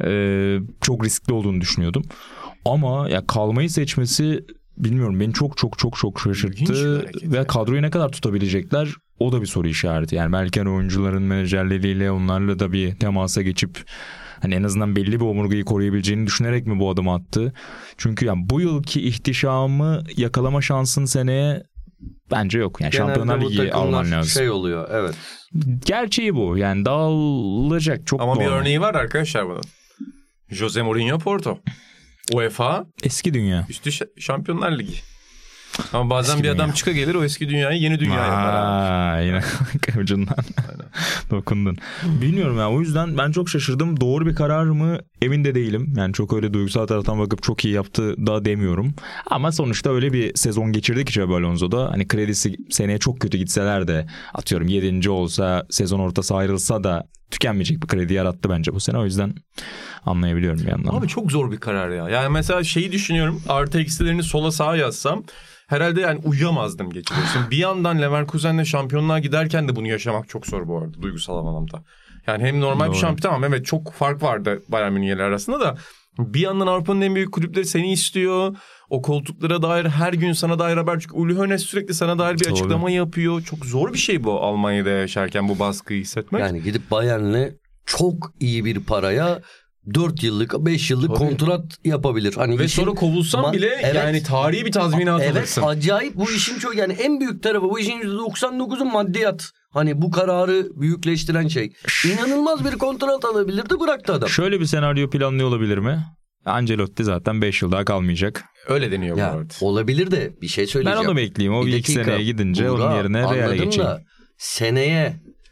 S3: çok riskli olduğunu düşünüyordum. Ama ya kalmayı seçmesi bilmiyorum, beni çok şaşırttı. Ve kadroyu ne kadar tutabilecekler o da bir soru işareti. Yani belki oyuncuların menajerleriyle onlarla da bir temasa geçip hani en azından belli bir omurgayı koruyabileceğini düşünerek mi bu adımı attı? Çünkü yani bu yılki ihtişamı yakalama şansın seneye bence yok. Yani Şampiyonlar Ligi alman lazım.
S4: Şey oluyor, evet.
S3: Gerçeği bu. Yani dağılacak çok
S2: Ama
S3: normal.
S2: bir örneği var arkadaşlar bunun. Jose Mourinho Porto. UEFA
S3: Eski dünya.
S2: üstü Şampiyonlar Ligi. Ama bazen
S3: Eski
S2: bir adam
S3: dünya.
S2: çıka gelir, o eski dünyayı yeni dünya yapar.
S3: Yine ucundan dokundun. Bilmiyorum ya, o yüzden ben çok şaşırdım. Doğru bir karar mı emin de değilim. Yani çok öyle duygusal taraftan bakıp çok iyi yaptı da demiyorum. Ama sonuçta öyle bir sezon geçirdi ki Xabi Alonso'da. Hani kredisi seneye çok kötü gitseler de atıyorum 7. olsa, sezon ortası ayrılsa da tükenmeyecek bir kredi yarattı bence bu sene. O yüzden anlayabiliyorum bir yandan.
S2: Abi çok zor bir karar ya. Yani mesela şeyi düşünüyorum. Artı eksilerini sola sağa yazsam herhalde yani uyuyamazdım geçirirsin. Bir yandan Leverkusen'le şampiyonluğa giderken de bunu yaşamak çok zor bu arada duygusal anlamda. Yani hem normal
S3: Doğru.
S2: bir şampiyon, tamam evet çok fark vardı Bayern Münih'ler arasında da bir yandan Avrupa'nın en büyük kulüpleri seni istiyor. O koltuklara dair her gün sana dair haber, çünkü Uli Hoeneß sürekli sana dair bir
S3: Doğru.
S2: açıklama yapıyor. Çok zor bir şey bu, Almanya'da yaşarken bu baskıyı hissetmek.
S4: Yani gidip Bayern'le çok iyi bir paraya 4 yıllık 5 yıllık
S2: Tabii.
S4: kontrat yapabilir. Hani
S2: Ve
S4: işin
S2: sonra kovulsan bile
S4: evet.
S2: yani tarihi bir tazminat
S4: Evet,
S2: alırsın.
S4: acayip bu işin çok, yani en büyük tarafı bu işin %99'u maddiyat. Hani bu kararı büyükleştiren şey. İnanılmaz bir kontrat alabilirdi, bıraktı adam.
S3: Şöyle bir senaryo planlıyor olabilir mi? Ancelotti zaten 5 yıl daha kalmayacak.
S2: Öyle deniyor bu
S4: Ya,
S2: arada.
S4: olabilir de bir şey
S3: Ben
S4: söyleyeceğim.
S3: onu bekleyeyim. O bir iki
S4: dakika,
S3: seneye gidince
S4: Buğra,
S3: onun yerine Real'e
S4: anladım
S3: geçeyim.
S4: da seneye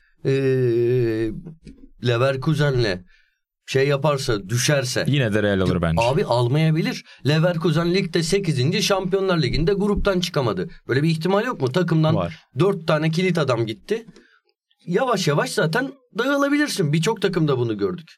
S4: Leverkusen'le şey yaparsa, düşerse
S3: Yine de Real alır bence.
S4: abi almayabilir. Leverkusen ligde 8. Şampiyonlar Ligi'nde gruptan çıkamadı. Böyle bir ihtimal yok mu? Takımdan
S3: Var.
S4: 4 tane kilit adam gitti. Yavaş yavaş zaten dağılabilirsin. Birçok takımda bunu gördük.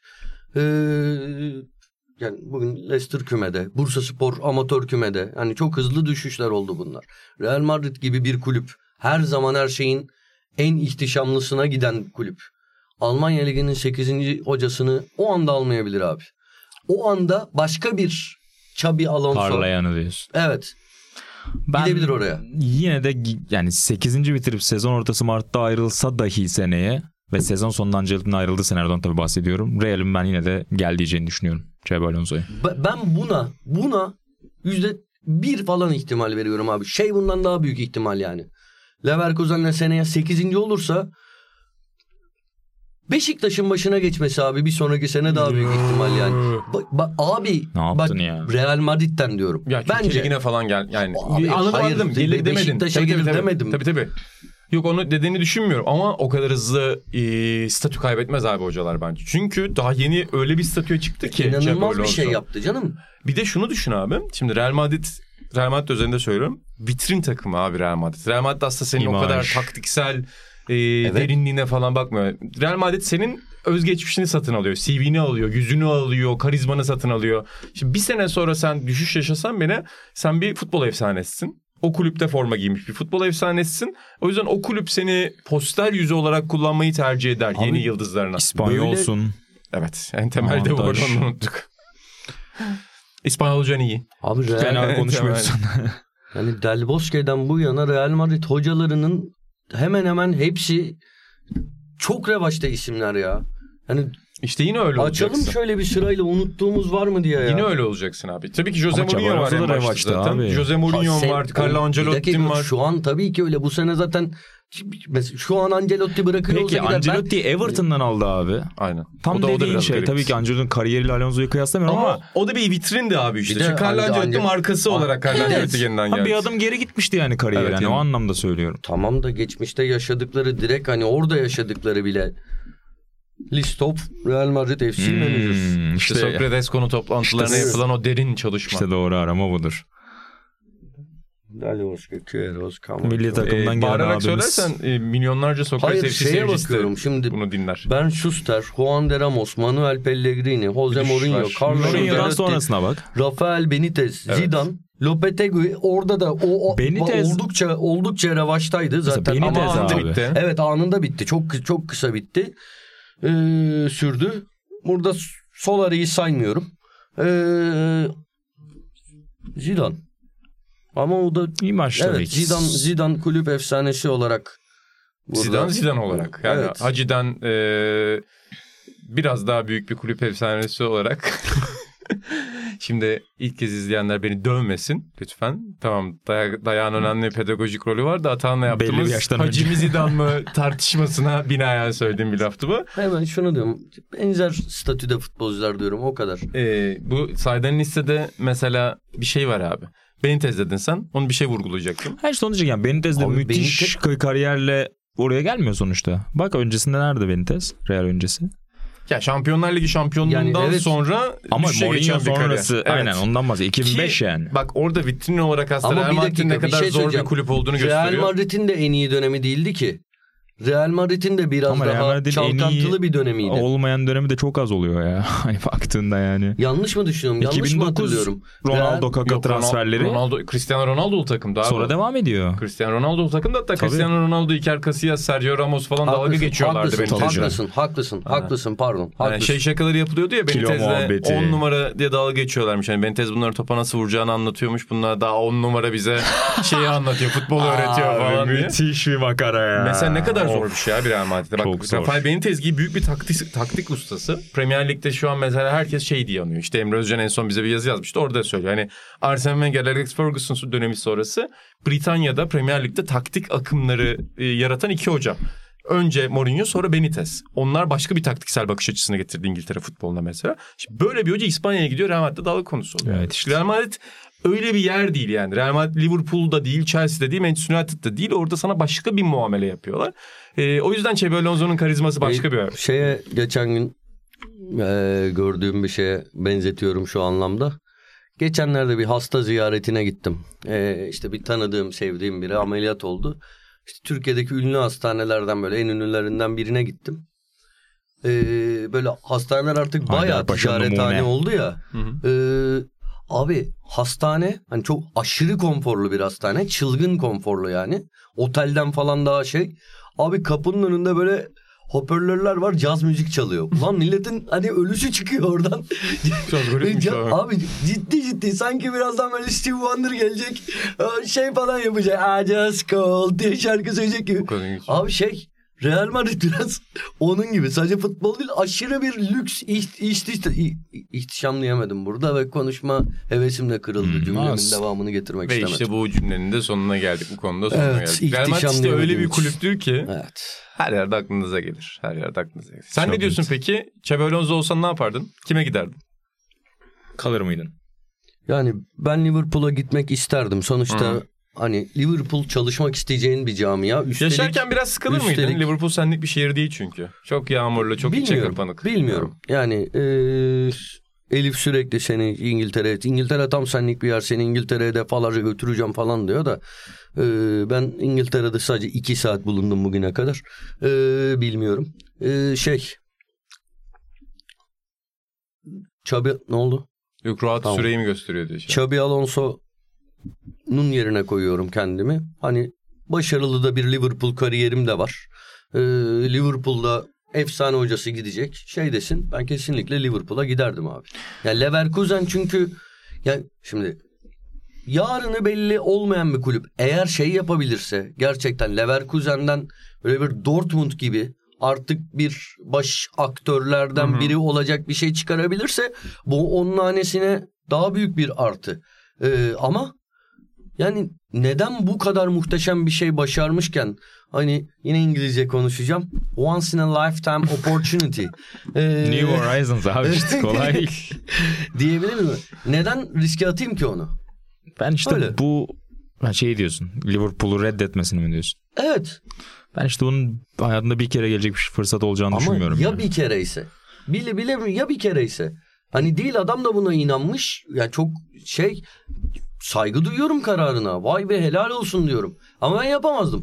S4: Yani bugün Leicester kümede, Bursaspor amatör kümede. Yani çok hızlı düşüşler oldu bunlar. Real Madrid gibi bir kulüp, her zaman her şeyin en ihtişamlısına giden kulüp, Almanya Ligi'nin 8. hocasını o anda almayabilir abi. O anda başka bir Xabi Alonso.
S3: Parlayanı diyorsun.
S4: Evet.
S3: Ben
S4: Gidebilir oraya.
S3: Yine de yani 8. bitirip sezon ortası Mart'ta ayrılsa dahi seneye ve sezon sonunda Ancelotti'nin ayrıldığı senaryodan tabii bahsediyorum. Real'in ben yine de gel diyeceğini düşünüyorum Xabi Alonso'ya.
S4: Ben buna %1 falan ihtimal veriyorum abi. Şey bundan daha büyük ihtimal yani. Leverkusen'le seneye 8. olursa Beşiktaş'ın başına geçmesi abi bir sonraki sene daha büyük ihtimal yani. Abi
S3: Ne yaptın ya?
S4: Real Madrid'den diyorum.
S2: Ya Türkiye Ligi'ne falan gel yani.
S4: Abi,
S2: Anladım. Gelir demedin.
S4: Beşiktaş'a gelir demedim.
S2: Tabii. Yok onu dediğini düşünmüyorum ama o kadar hızlı statü kaybetmez abi hocalar bence. Çünkü daha yeni öyle bir statüye çıktı ki.
S4: İnanılmaz bir şey yaptı canım.
S2: Bir de şunu düşün abi. Şimdi Real Madrid üzerinde söylüyorum. Vitrin takımı abi Real Madrid. Real Madrid aslında senin o kadar taktiksel derinliğine falan bakmıyor. Real Madrid senin özgeçmişini satın alıyor. CV'ni alıyor, yüzünü alıyor, karizmanı satın alıyor. Şimdi bir sene sonra sen düşüş yaşasan bile sen bir futbol efsanesisin. O kulüpte forma giymiş bir futbol efsanesisin. O yüzden o kulüp seni poster yüzü olarak kullanmayı tercih eder abi, yeni yıldızlarına.
S3: İspanyolsun.
S2: Evet. En temelde bu arada onu unuttuk. İspanyolcan iyi.
S4: Abi
S3: Genel konuşmuyorsun.
S4: Yani Del Bosque'den bu yana Real Madrid hocalarının hemen hemen hepsi çok revaçta isimler ya. Yani
S2: İşte yine öyle olacaksın.
S4: açalım şöyle bir sırayla unuttuğumuz var mı diye ya.
S2: Yine öyle olacaksın abi. Tabii ki Jose Mourinho var en başta zaten.
S3: Abi.
S2: Jose Mourinho var, Carlo Ancelotti var.
S4: Şu an tabii ki öyle. Bu sene zaten şu an Ancelotti bırakıyor olsa
S3: Peki
S4: gider.
S3: Ancelotti Everton'dan aldı abi.
S2: Aynen.
S3: Tam dediğin şey. Tabii ki Ancelotti'nin kariyeriyle Alonso'yu kıyaslamıyorum ama
S2: o da bir vitrindi abi işte.
S4: Bir de
S2: Carlo Ancelotti markası olarak Carlo Ancelotti yeniden geldi.
S3: bir adım geri gitmişti yani kariyer.
S2: Evet,
S3: yani o anlamda söylüyorum.
S4: Tamam da geçmişte yaşadıkları direkt hani orada yaşadıkları bile Listop Real Madrid FC menüdür.
S2: İşte Sokrates konu toplantılarına yapılan o derin çalışma.
S3: İşte doğru arama budur. Milli takımdan gelen
S2: bağırarak
S3: abimiz.
S2: söylersen milyonlarca Sokrates FC
S4: bakıyorum şimdi.
S2: Bunu dinler.
S4: Ben Schuster, Juan de Ramos, Manuel Pellegrini, Jose Mourinho, Carlo
S3: Mourinho'dan
S4: Ancelotti,
S3: sonrasına bak.
S4: Rafael Benitez, Zidane, Lopetegui orada da o
S3: Benitez,
S4: oldukça revaçtaydı zaten.
S3: Benitez
S4: ama anında
S3: abi.
S4: bitti. Evet anında bitti. Çok kısa bitti. Sürdü. Burada Solari'yi saymıyorum. Zidane. Ama o da
S3: İmaj tabii
S4: evet,
S3: ki.
S4: Zidane kulüp efsanesi olarak.
S2: Zidane olarak. Yani
S4: evet.
S2: Hacı'dan biraz daha büyük bir kulüp efsanesi olarak. Şimdi ilk kez izleyenler beni dövmesin lütfen. Tamam dayağın önemli pedagojik rolü var da Atahan'la yaptığımız Hacı mi Zidane mı tartışmasına binaen söylediğim bir laftı bu.
S4: Hemen şunu diyorum. Benzer statüde futbolcular diyorum o kadar.
S2: Bu saydığın listede mesela bir şey var abi. Benitez dedin sen. Onu bir şey vurgulayacaktım.
S3: Her sonucu yani Benitez de müthiş kariyerle oraya gelmiyor sonuçta. Bak öncesinde nerede Benitez? Real öncesi.
S2: Ya Şampiyonlar Ligi şampiyonluğundan
S4: yani evet,
S2: sonra
S3: ama
S2: Mourinho
S3: sonrası
S2: evet.
S3: aynen ondan bahsediyor. 2005 yani.
S2: Bak orada vitrin olarak aslında Real Madrid'in ne kadar zor bir kulüp olduğunu gösteriyor.
S4: Real Madrid'in de en iyi dönemi değildi ki. Real Madrid'in de biraz
S3: ama
S4: daha çalkantılı bir dönemiydi.
S3: Olmayan dönemi de çok az oluyor ya. Hani baktığında yani.
S4: Yanlış mı düşünüyorum? Yanlış mı hatırlıyorum?
S3: Ronaldo Kaka transferleri.
S2: Cristiano Ronaldo'lu takımda abi.
S3: Sonra devam ediyor.
S2: Cristiano Ronaldo'lu takımda hatta Cristiano Ronaldo, Iker Casillas, Sergio Ramos falan dalga geçiyorlardı.
S4: Haklısın pardon.
S2: Yani şey şakaları yapılıyordu ya Benitez'le 10 numara diye dalga geçiyorlarmış. Yani Benitez bunları topa nasıl vuracağını anlatıyormuş. Bunlar daha 10 numara bize şeyi anlatıyor. Futbolu öğretiyor falan diye.
S3: Müthiş bir makara ya.
S2: Mesela ne kadar zor bir şey abi Real Madrid'de. Bak Rafael Benitez gibi büyük bir taktik ustası. Premier Lig'de şu an mesela herkes şey diye anıyor. İşte Emre Özcan en son bize bir yazı yazmıştı. Orada söylüyor. Yani Arsene Wenger, Alex Ferguson dönemi sonrası Britanya'da Premier Lig'de taktik akımları yaratan iki hoca. Önce Mourinho sonra Benitez. Onlar başka bir taktiksel bakış açısını getirdi İngiltere futboluna mesela. Şimdi böyle bir hoca İspanya'ya gidiyor. Real Madrid'de dalga konusu oluyor.
S3: Evet işte.
S2: Real Madrid öyle bir yer değil yani. Real Madrid Liverpool'da değil, Chelsea'de değil, Manchester United'da değil. Orada sana başka bir muamele yapıyorlar. O yüzden Xabi Alonso'nun karizması başka bir yer.
S4: Şeye geçen gün gördüğüm bir şeye benzetiyorum şu anlamda. Geçenlerde bir hasta ziyaretine gittim. İşte bir tanıdığım, sevdiğim biri ameliyat oldu. İşte Türkiye'deki ünlü hastanelerden böyle en ünlülerinden birine gittim. Böyle hastaneler artık bayağı ticarethane oldu ya. Abi hastane hani çok aşırı konforlu bir hastane. Çılgın konforlu yani. Otelden falan daha şey. Abi kapının önünde böyle hoparlörler var, caz müzik çalıyor. Ulan milletin hani ölüsü çıkıyor oradan. Abi ciddi sanki birazdan böyle Steve Wonder gelecek. Şey falan yapacak. I just called diye şarkı söyleyecek gibi. Abi şey Real Madrid biraz onun gibi. Sadece futbol değil, aşırı bir lüks ihtişam diyemedim burada ve konuşma hevesim de kırıldı. Cümlemin devamını getirmek istemedim.
S2: Ve işte bu cümlenin de sonuna geldik, bu konuda sonuna geldik. Real Madrid
S4: işte
S2: öyle bir kulüptür ki
S4: evet.
S2: Her yerde aklınıza gelir. Sen çok ne diyorsun peki? Xabi Alonso olsan ne yapardın? Kime giderdin?
S3: Kalır mıydın?
S4: Yani ben Liverpool'a gitmek isterdim. Sonuçta hani Liverpool çalışmak isteyeceğin bir camia.
S2: Yaşarken biraz sıkılır mıydın? Liverpool senlik bir şehir değil çünkü. Çok yağmurlu, çok içe kapanık.
S4: Bilmiyorum. Yani Elif sürekli seni İngiltere tam senlik bir yer. Seni İngiltere'ye defalarca götüreceğim falan diyor da ben İngiltere'de sadece 2 saat bulundum bugüne kadar. Bilmiyorum. Xabi ne oldu?
S2: Yok, rahat süreyi mi gösteriyor diye.
S4: Xabi Alonso'nun yerine koyuyorum kendimi. Hani başarılı da bir Liverpool kariyerim de var. Liverpool'da efsane hocası gidecek. Desin, ben kesinlikle Liverpool'a giderdim abi. Yani Leverkusen çünkü yani şimdi yarını belli olmayan bir kulüp. Eğer yapabilirse gerçekten Leverkusen'den böyle bir Dortmund gibi artık bir baş aktörlerden biri olacak bir şey çıkarabilirse bu onun hanesine daha büyük bir artı. Ama yani neden bu kadar muhteşem bir şey başarmışken, hani yine İngilizce konuşacağım, once in a lifetime opportunity.
S3: New Horizons abi, işte kolay değil.
S4: Diyebilir miyim? Neden riske atayım ki onu?
S3: Ben işte öyle. Bu diyorsun, Liverpool'u reddetmesini mi diyorsun?
S4: Evet.
S3: Ben işte bunun hayatında bir kere gelecek bir fırsat olacağını düşünmüyorum.
S4: Ama ya bir kere ise? Bile ya bir kere ise? Hani değil, adam da buna inanmış. Yani çok saygı duyuyorum kararına. Vay be, helal olsun diyorum. Ama ben yapamazdım.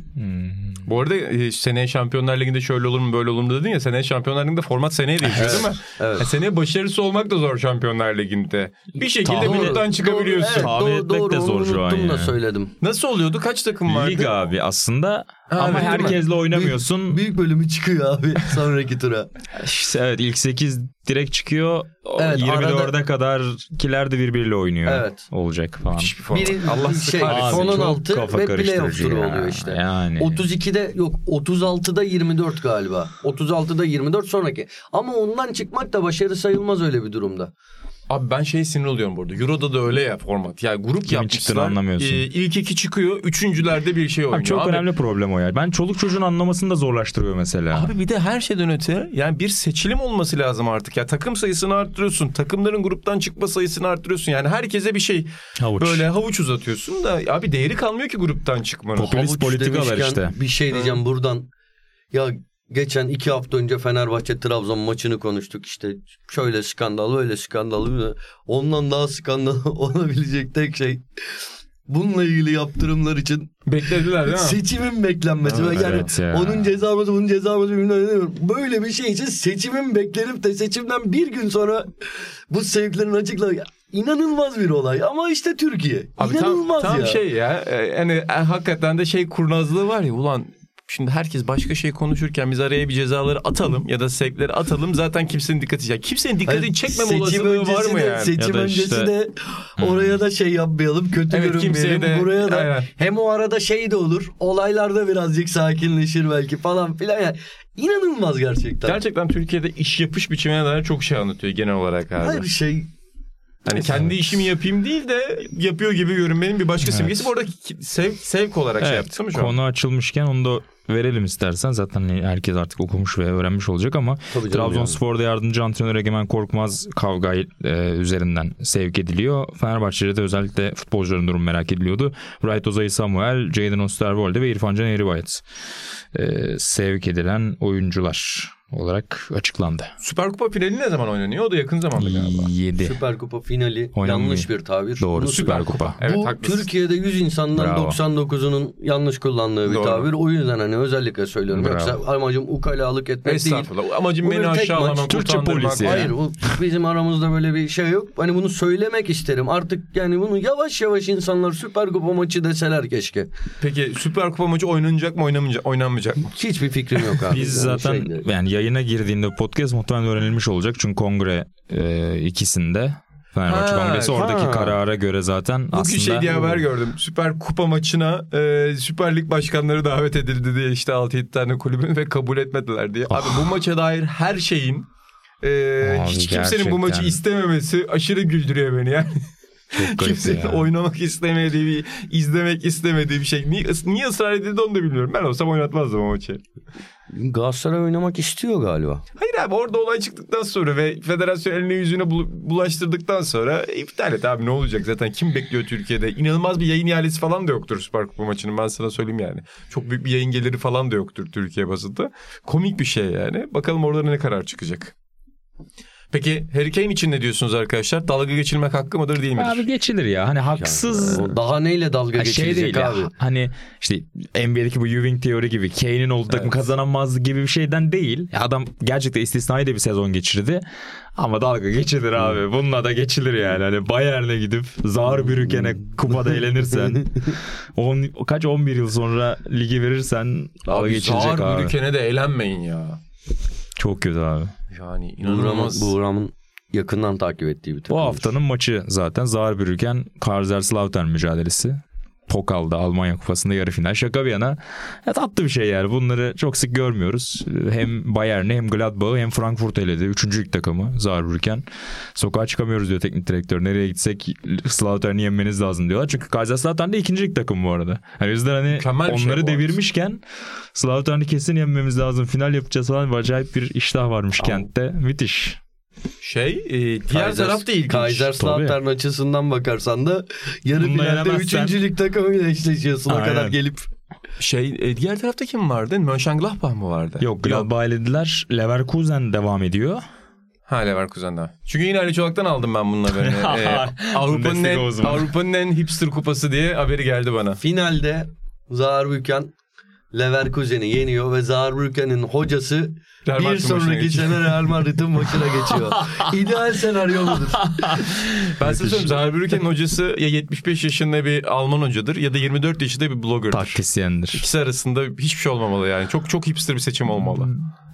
S2: Bu arada seneye Şampiyonlar Ligi'nde şöyle olur mu böyle olur mu dedin ya. Seneye Şampiyonlar Ligi'nde format seneye değişiyor değil mi? Evet. Seneye başarısı olmak da zor Şampiyonlar Ligi'nde. Bir şekilde gruptan çıkabiliyorsun.
S3: Tahmin etmek de zor şu an
S4: yani.
S3: da
S4: söyledim.
S2: Nasıl oluyordu? Kaç takım vardı?
S3: Lig abi aslında. Ama herkesle oynamıyorsun.
S4: Büyük bölümü çıkıyor abi sonraki tura.
S3: Evet, ilk 8 direkt çıkıyor. Evet, 24'e kadarkiler de birbiriyle oynuyor. Evet. Olacak falan.
S2: Hiçbir format. Allah
S4: son 16 ve playoff turu oluyor işte.
S3: Yani.
S4: 32'de yok, 36'da 24 galiba. 36'da 24 sonraki. Ama ondan çıkmak da başarı sayılmaz öyle bir durumda.
S2: Abi ben sinir oluyorum burada. Euro'da da öyle ya format. Yani grup yapmışlar.
S3: Anlamıyorsun.
S2: İlk 2 çıkıyor. Üçüncülerde bir şey oynuyor.
S3: Abi çok önemli problem o yani. Ben çoluk çocuğun anlamasını da zorlaştırıyor mesela.
S2: Abi bir de her şeyden öte yani bir seçilim olması lazım artık. Ya takım sayısını arttırıyorsun. Takımların gruptan çıkma sayısını arttırıyorsun. Yani herkese bir şey böyle havuç uzatıyorsun da abi değeri kalmıyor ki gruptan çıkmanın.
S3: Popülist politikalar işte.
S4: Bir şey diyeceğim buradan. Ya geçen 2 hafta önce Fenerbahçe Trabzon maçını konuştuk, işte şöyle skandal böyle skandal. Ondan daha skandal olabilecek tek şey bununla ilgili yaptırımlar için
S2: beklediler değil mi?
S4: Seçimin beklenmesi. Evet, yani evet onun cezamızı bunun cezamızı bilmiyorum. Böyle bir şey için seçimin beklenip de seçimden bir gün sonra bu sevklerin açıklanması inanılmaz bir olay. Ama işte Türkiye. Abi İnanılmaz
S2: tam
S4: ya.
S2: Yani hakikaten de kurnazlığı var ya, ulan şimdi herkes başka şey konuşurken biz araya bir cezaları atalım ya da sevkleri atalım, zaten kimsenin dikkati çekmeyecek. Kimsenin dikkatini çekmeme olasılığı var mı yani?
S4: Seçim öncesi de oraya da yapmayalım, kötü görünmeyelim. Buraya da aynen. Hem o arada de olur, olaylarda birazcık sakinleşir belki falan filan. Yani İnanılmaz gerçekten.
S2: Gerçekten Türkiye'de iş yapış biçimine dair çok şey anlatıyor genel olarak abi.
S4: Her şey...
S2: Hani kendi işimi yapayım değil de yapıyor gibi görünmenin bir başka simgesi. Bu arada sevk olarak yaptı mı şu an?
S3: Konu açılmışken onu da verelim istersen. Zaten herkes artık okumuş ve öğrenmiş olacak ama Trabzonspor'da yardımcı antrenör Egemen Korkmaz Kavga üzerinden sevk ediliyor. Fenerbahçe'de de özellikle futbolcuların durumu merak ediliyordu. Bright Ozay Samuel, Jadon Osterwolde ve İrfan Can Eğribayat sevk edilen oyuncular olarak açıklandı.
S2: Süper Kupa finali ne zaman oynanıyor? O da yakın zamanda galiba.
S3: 7.
S4: Süper Kupa finali yanlış bir tabir.
S3: Doğru, Süper Kupa.
S2: Evet,
S4: bu
S2: haklısın.
S4: Türkiye'de 100 insandan 99'unun yanlış kullandığı bir tabir. O yüzden hani özellikle söylüyorum.
S3: Bravo.
S4: Yoksa amacım ukalalık etmek değil.
S2: Estağfurullah. Amacım beni aşağılamak,
S3: Türkçe polisi.
S4: Hayır, bizim aramızda böyle bir şey yok. Hani bunu söylemek isterim. Artık yani bunu yavaş yavaş insanlar Süper Kupa maçı deseler keşke.
S2: Peki Süper Kupa maçı oynanacak mı, oynanmayacak mı?
S4: Hiçbir fikrim yok abi.
S3: Biz zaten yani yayına girdiğinde podcast muhtemelen öğrenilmiş olacak. Çünkü kongre ikisinde Fenerbahçe Kongresi. Oradaki karara göre zaten
S2: Bugün
S3: aslında...
S2: şey diye haber gördüm. Süper Kupa maçına Süper Lig başkanları davet edildi diye işte 6-7 tane kulübün ve kabul etmediler diye. Abi bu maça dair her şeyin hiç kimsenin bu maçı istememesi aşırı güldürüyor beni yani. Kimsenin oynamak istemediği, izlemek istemediği bir şey. Niye ısrar edildi onu da bilmiyorum. Ben olsam oynatmazdım o maçı.
S4: Galatasaray oynamak istiyor galiba.
S2: Hayır abi, orada olay çıktıktan sonra ve federasyon eline yüzüne bulaştırdıktan sonra iptal et abi, ne olacak zaten, kim bekliyor Türkiye'de? İnanılmaz bir yayın ihalesi falan da yoktur Süper Kupa maçının, ben sana söyleyeyim yani. Çok büyük bir yayın geliri falan da yoktur Türkiye basında. Komik bir şey yani. Bakalım orada ne karar çıkacak. Peki Harry Kane için ne diyorsunuz arkadaşlar? Dalga geçilmek hakkı mıdır değil midir?
S3: Abi geçilir ya. Hani haksız.
S4: Yani, daha neyle dalga geçilecek
S3: değil
S4: abi?
S3: Ya. Hani işte NBA'deki bu Ewing teori gibi Kane'in olduğu takım kazanamaz gibi bir şeyden değil. Adam gerçekten istisnai de bir sezon geçirdi. Ama dalga geçilir abi. Bununla da geçilir yani. Hani Bayern'e gidip Saarbrücken'e kupada eğlenirsen 11 yıl sonra ligi verirsen dalga geçilecek abi.
S2: Saarbrücken'e de eğlenmeyin ya.
S3: Çok kötü abi.
S2: Yani inanılmaz.
S4: Buğram'ın yakından takip ettiği bir takım.
S3: Bu haftanın maçı zaten Saarbrücken Kaiserslautern mücadelesi. Pokal'da Almanya Kupası'nda yarı final. Şaka bir yana tatlı bir şey yani. Bunları çok sık görmüyoruz. Hem Bayern'i hem Gladbach'ı hem Frankfurt'u eledi. 3. lig takımı Saarbrücken. Sokağa çıkamıyoruz diyor teknik direktör. Nereye gitsek Slautern'i yenmeniz lazım diyorlar. Çünkü Kaiserslautern de 2. lig takımı bu arada. Yani o yüzden hani onları şey devirmişken Slautern'i kesin yenmemiz lazım. Final yapacağız falan. Acayip bir iştah varmış kentte. Müthiş.
S2: Diğer taraf da ilginç.
S4: Kaiserslautern açısından bakarsan da yarı finalde 3. lig takımıyla eşleşiyorsun o kadar gelip.
S2: Diğer tarafta kim vardı? Mönchengladbach mı vardı?
S3: Yok, Gladbach elediler. Leverkusen devam ediyor.
S2: Ha, Leverkusen'da. Çünkü yine Ali Çolak'tan aldım ben bunun haberini. Avrupa'nın en hipster kupası diye haberi geldi bana.
S4: Finalde Saarbrücken Leverkusen'i yeniyor ve Saarbrücken'in hocası bir sonraki sene Real Madrid'in başına geçiyor. İdeal senaryo budur.
S2: Ben size söyleyeyim, Saarbrücken'in hocası ya 75 yaşında bir Alman hocadır ya da 24 yaşında bir blogger'dır.
S3: Taktisyendir.
S2: İkisi arasında hiçbir şey olmamalı yani. Çok çok hipster bir seçim olmalı.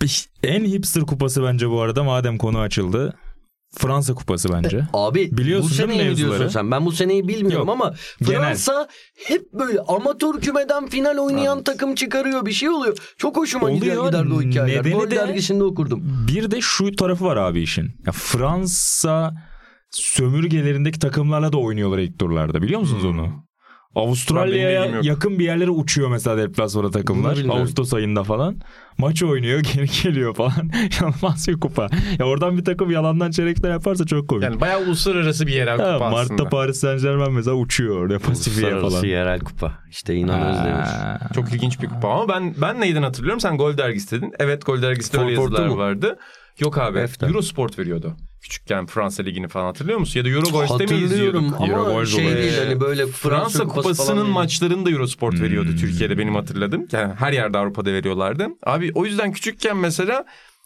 S3: En hipster kupası bence bu arada, madem konu açıldı, Fransa kupası bence.
S4: Abi biliyorsun, bu seneyi mi diyorsun sen? Ben bu seneyi bilmiyorum ama Fransa hep böyle amatör kümeden final oynayan takım çıkarıyor, bir şey oluyor. Çok hoşuma giderdi o hikayeler. Gol dergisinde okurdum.
S3: Bir de şu tarafı var abi işin. Ya Fransa sömürgelerindeki takımlarla da oynuyorlar ilk turlarda, biliyor musunuz onu? Avustralya'ya yakın bir yerlere uçuyor mesela deplasmana takımlar. Ağustos ayında falan. Maç oynuyor, geri geliyor falan. Yanılmaz bir kupa. Ya oradan bir takım yalandan çeyrekler yaparsa çok komik.
S2: Yani bayağı uluslararası bir yerel kupa aslında.
S3: Mart'ta Paris Saint-Germain mesela uçuyor oraya Pasifik'e falan.
S4: Uluslararası yerel kupa. İşte inan Özdemir.
S2: Çok ilginç bir kupa ama ben neyden hatırlıyorum? Sen Gol dergisi dedin. Evet, Gol dergisinde öyle yazılar vardı. Yok abi, Eurosport veriyordu. Küçükken Fransa Ligi'ni falan hatırlıyor musun? Ya da Eurogol'de mi izliyorduk?
S4: Ama değil hani böyle
S2: Fransa Kupası'nın maçlarını da Eurosport veriyordu Türkiye'de, benim hatırladığım. Yani her yerde Avrupa'da veriyorlardı. Abi o yüzden küçükken mesela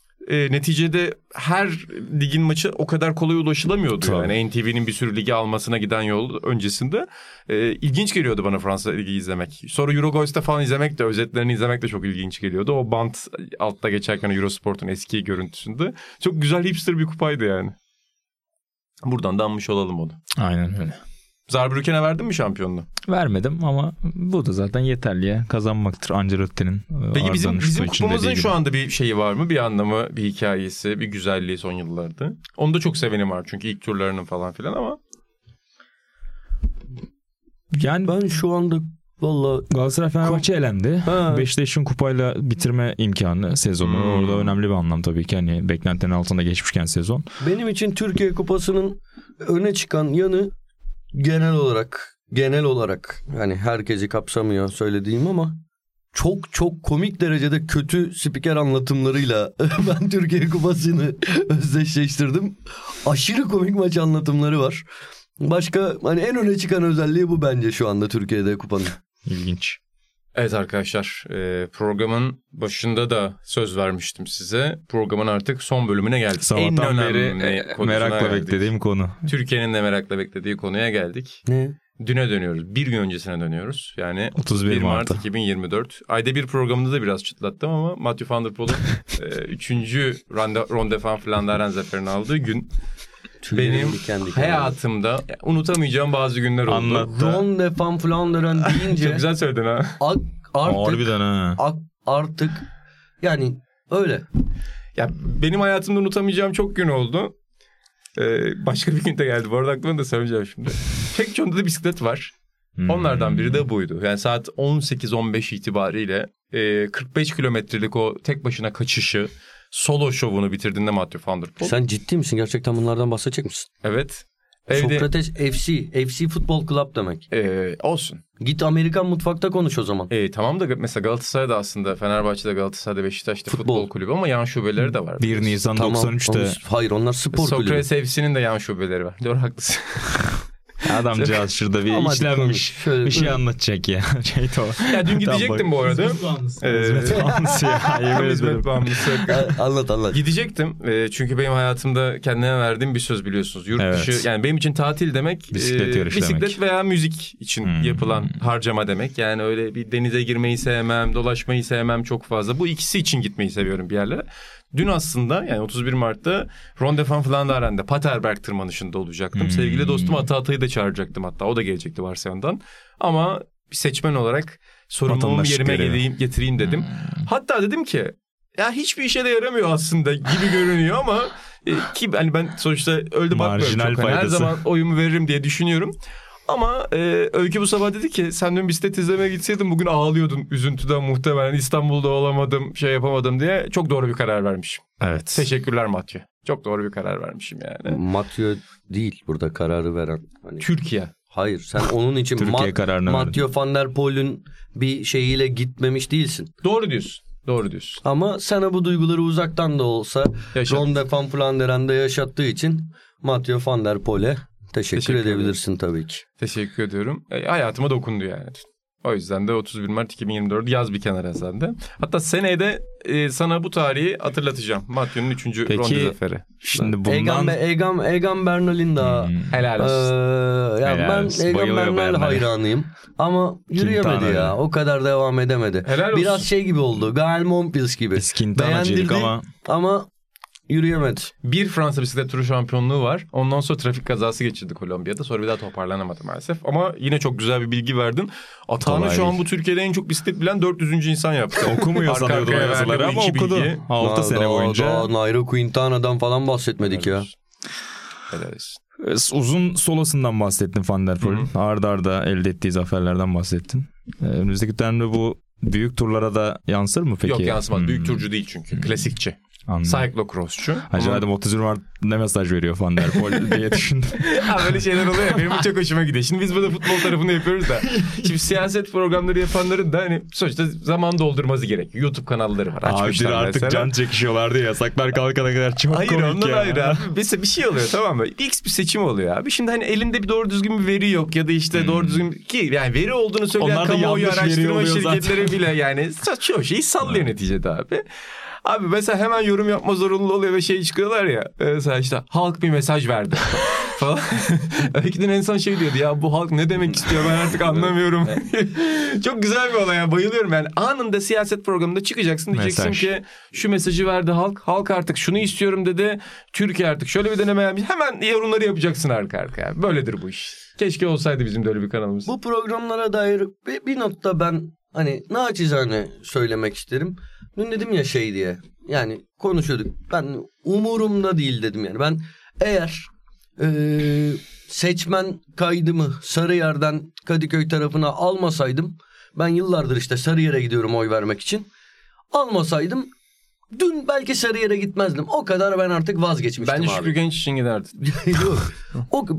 S2: neticede her ligin maçı o kadar kolay ulaşılamıyordu. Tabii. Yani NTV'nin bir sürü ligi almasına giden yol öncesinde ilginç geliyordu bana Fransa Ligi izlemek. Sonra Eurogol'de falan izlemek de, özetlerini izlemek de çok ilginç geliyordu. O bant altta geçerken Eurosport'un eski görüntüsünde. Çok güzel hipster bir kupaydı yani. Buradan da anmış olalım onu.
S3: Aynen öyle.
S2: Saarbrücken'e verdin mi şampiyonluğu?
S3: Vermedim ama bu da zaten yeterli kazanmaktır Ancelotti'nin.
S2: Peki bizim kupamızın şu anda bir şeyi var mı? Bir anlamı, bir hikayesi, bir güzelliği son yıllarda. Onu da çok sevenim var çünkü ilk turlarının falan filan ama.
S3: Yani
S4: ben şu anda valla
S3: Galatasaray Fenerbahçe elendi. Beşiktaş'ın kupayla bitirme imkanı sezonu. Orada önemli bir anlam tabii ki. Hani beklentilerin altında geçmişken sezon.
S4: Benim için Türkiye Kupası'nın öne çıkan yanı genel olarak yani herkesi kapsamıyor söylediğim ama çok çok komik derecede kötü spiker anlatımlarıyla ben Türkiye Kupası'nı özdeşleştirdim. Aşırı komik maç anlatımları var. Başka hani en öne çıkan özelliği bu bence şu anda Türkiye'de kupanın.
S3: İlginç.
S2: Evet arkadaşlar, programın başında da söz vermiştim size. Programın artık son bölümüne geldik.
S3: Sabahtan beri merakla beklediğim konu.
S2: Türkiye'nin de merakla beklediği konuya geldik.
S4: Ne?
S2: Düne dönüyoruz. Bir gün öncesine dönüyoruz. Yani
S3: 31
S2: Mart 2024. Ayda bir programında da biraz çıtlattım ama Mathieu van der Poel'in 3. Ronde van Vlaanderen zaferini aldığı gün.
S4: Tüylerim diken diken.
S2: hayatımda unutamayacağım bazı günler oldu.
S3: Anlat.
S4: Ron de Van Vlaanderen deyince
S2: Çok güzel söyledin ha.
S3: Harbiden ha.
S4: Artık yani öyle.
S2: Ya benim hayatımda unutamayacağım çok gün oldu. Başka bir gün de geldi. Bu arada aklıma da söyleyeceğim şimdi. Pekçon'da da bisiklet var. Onlardan biri de buydu. Yani saat 18-15 itibariyle 45 kilometrelik o tek başına kaçışı, solo şovunu bitirdiğinde Mathieu van der Poel.
S4: Sen ciddi misin? Gerçekten bunlardan bahsedecek misin?
S2: Evet. Evde,
S4: Sokrates FC Futbol Club demek.
S2: olsun.
S4: Git Amerikan mutfakta konuş o zaman.
S2: Tamam da mesela Galatasaray'da aslında Fenerbahçe'de, Galatasaray'da, Beşiktaş'ta futbol kulübü ama yan şubeleri de var.
S3: 1 Nisan
S4: Tamam,
S3: 93'te.
S4: hayır onlar spor kulübü.
S2: Sokrates FC'nin de yan şubeleri var. Doğru, haklısın.
S3: Adamcağız şurada bir
S4: Ama
S3: içlenmiş.
S4: şöyle,
S3: Bir şey anlatacak ya.
S2: Ya dün gidecektim bu arada.
S3: Hizmet bağımlısı ya. Yemin
S2: Hizmet
S3: ederim.
S2: bağımlısı.
S4: Anlat.
S2: Gidecektim çünkü benim hayatımda kendime verdiğim bir söz biliyorsunuz. Yurt
S3: Evet.
S2: dışı, yani benim için tatil demek
S3: Bisiklet yarışı
S2: bisiklet
S3: demek.
S2: veya müzik için yapılan harcama demek. Yani öyle bir denize girmeyi sevmem, dolaşmayı sevmem çok fazla. Bu ikisi için gitmeyi seviyorum bir yerlere. Dün aslında yani 31 Mart'ta Ronde van Vlaanderen'de Paterberg tırmanışında olacaktım. Sevgili dostum Ata'yı da çağıracaktım hatta. O da gelecekti Barcelona'dan. Ama bir seçmen olarak sorumluluğumu yerime getireyim dedim. Hatta dedim ki ya hiçbir işe de yaramıyor aslında gibi görünüyor ama ki hani ben sonuçta öldüm bakmıyorum çok. Her zaman oyumu veririm diye düşünüyorum. Ama Öykü bu sabah dedi ki sen dün bisiklet izlemeye gitseydin bugün ağlıyordun üzüntüden muhtemelen, İstanbul'da olamadım, şey yapamadım diye. Çok doğru bir karar vermişim.
S3: Evet.
S2: Teşekkürler Mathieu. Çok doğru bir karar vermişim yani.
S4: Mathieu değil burada kararı veren. Hani...
S2: Türkiye.
S4: Hayır sen onun için
S3: Türkiye kararını
S4: Mathieu van der Poel'ün bir şeyiyle gitmemiş değilsin.
S2: Doğru diyorsun.
S4: Ama sana bu duyguları uzaktan da olsa Ronde van Vlaanderen'de yaşattığı için Mathieu van der Poel'e teşekkür edebilirsin tabii ki.
S2: Teşekkür ediyorum. Hayatıma dokundu yani. O yüzden de 31 Mart 2024 yaz bir kenara sende. Hatta seneye de sana bu tarihi hatırlatacağım. Mathieu'nun 3. Ronde zaferi.
S3: Şimdi bundan...
S4: Egan Bernal'in daha...
S2: Helal olsun.
S4: Ben Egan Bernal hayranıyım. Ama yürüyemedi ya. O kadar devam edemedi. Biraz şey gibi oldu. Gael Monfils gibi.
S3: Beğendirdi
S4: ama yürüyemedi.
S2: Bir Fransa bisiklet turu şampiyonluğu var. Ondan sonra trafik kazası geçirdi Kolombiya'da. Sonra bir daha toparlanamadı maalesef. Ama yine çok güzel bir bilgi verdin. Atağını şu an bu Türkiye'de en çok bisiklet bilen 400. insan yaptı.
S3: Okumuyor sanıyordum o yazıları ama okudu. 6 sene boyunca.
S4: Daha Nairo Quintana'dan falan bahsetmedik ya.
S2: Helal olsun.
S3: Uzun solosundan bahsettin Van der Poel'in. Arda arda elde ettiği zaferlerden bahsettin. Önümüzdeki dönemde bu büyük turlara da yansır mı peki?
S2: Yok yansımaz. Büyük turcu değil çünkü. Klasikçi. Cyclocrossçu.
S3: Acaba 31 Mart ne mesaj veriyor Van der Poel diye düşündüm.
S2: Böyle şeyler oluyor ya, benim çok hoşuma gidiyor. Şimdi biz burada futbol tarafını yapıyoruz da. Şimdi siyaset programları yapanların da hani sonuçta zaman doldurması gerekiyor. YouTube kanalları var. Açmışlar
S3: artık mesela. Can çekişiyorlardı ya. Yasaklar kalkana kadar çok
S2: hayır,
S3: komik ya.
S2: Hayır ondan ayrı abi. Mesela bir şey oluyor tamam mı? X bir seçim oluyor abi. Şimdi hani elinde bir doğru düzgün bir veri yok ya da işte doğru düzgün ki yani veri olduğunu söyleyen kamuoyu araştırma şirketleri bile yani çoğu şeyi sallıyor neticede abi. Abi mesela hemen yorum yapma zorunlu oluyor ve şey çıkıyorlar ya. Mesela işte halk bir mesaj verdi falan. Öykü'den en son şey diyordu ya bu halk ne demek istiyor ben artık anlamıyorum. Çok güzel bir olay ya, bayılıyorum yani. Anında siyaset programında çıkacaksın diyeceksin ki şu mesajı verdi halk. Halk artık şunu istiyorum dedi. Türkiye artık şöyle bir deneme yapmış. Hemen yorumları yapacaksın arka arkaya. Böyledir bu iş. Keşke olsaydı bizim de öyle bir kanalımız.
S4: Bu programlara dair bir notta ben hani naçizane söylemek isterim. Dün dedim ya şey diye. Yani konuşuyorduk. Ben umurumda değil dedim yani. Ben eğer seçmen kaydımı Sarıyer'den Kadıköy tarafına almasaydım. Ben yıllardır işte Sarıyer'e gidiyorum oy vermek için. Almasaydım dün belki Sarıyer'e gitmezdim. O kadar ben artık vazgeçmiştim abi.
S2: Bence Şükrü Genç için giderdim.
S4: Yok.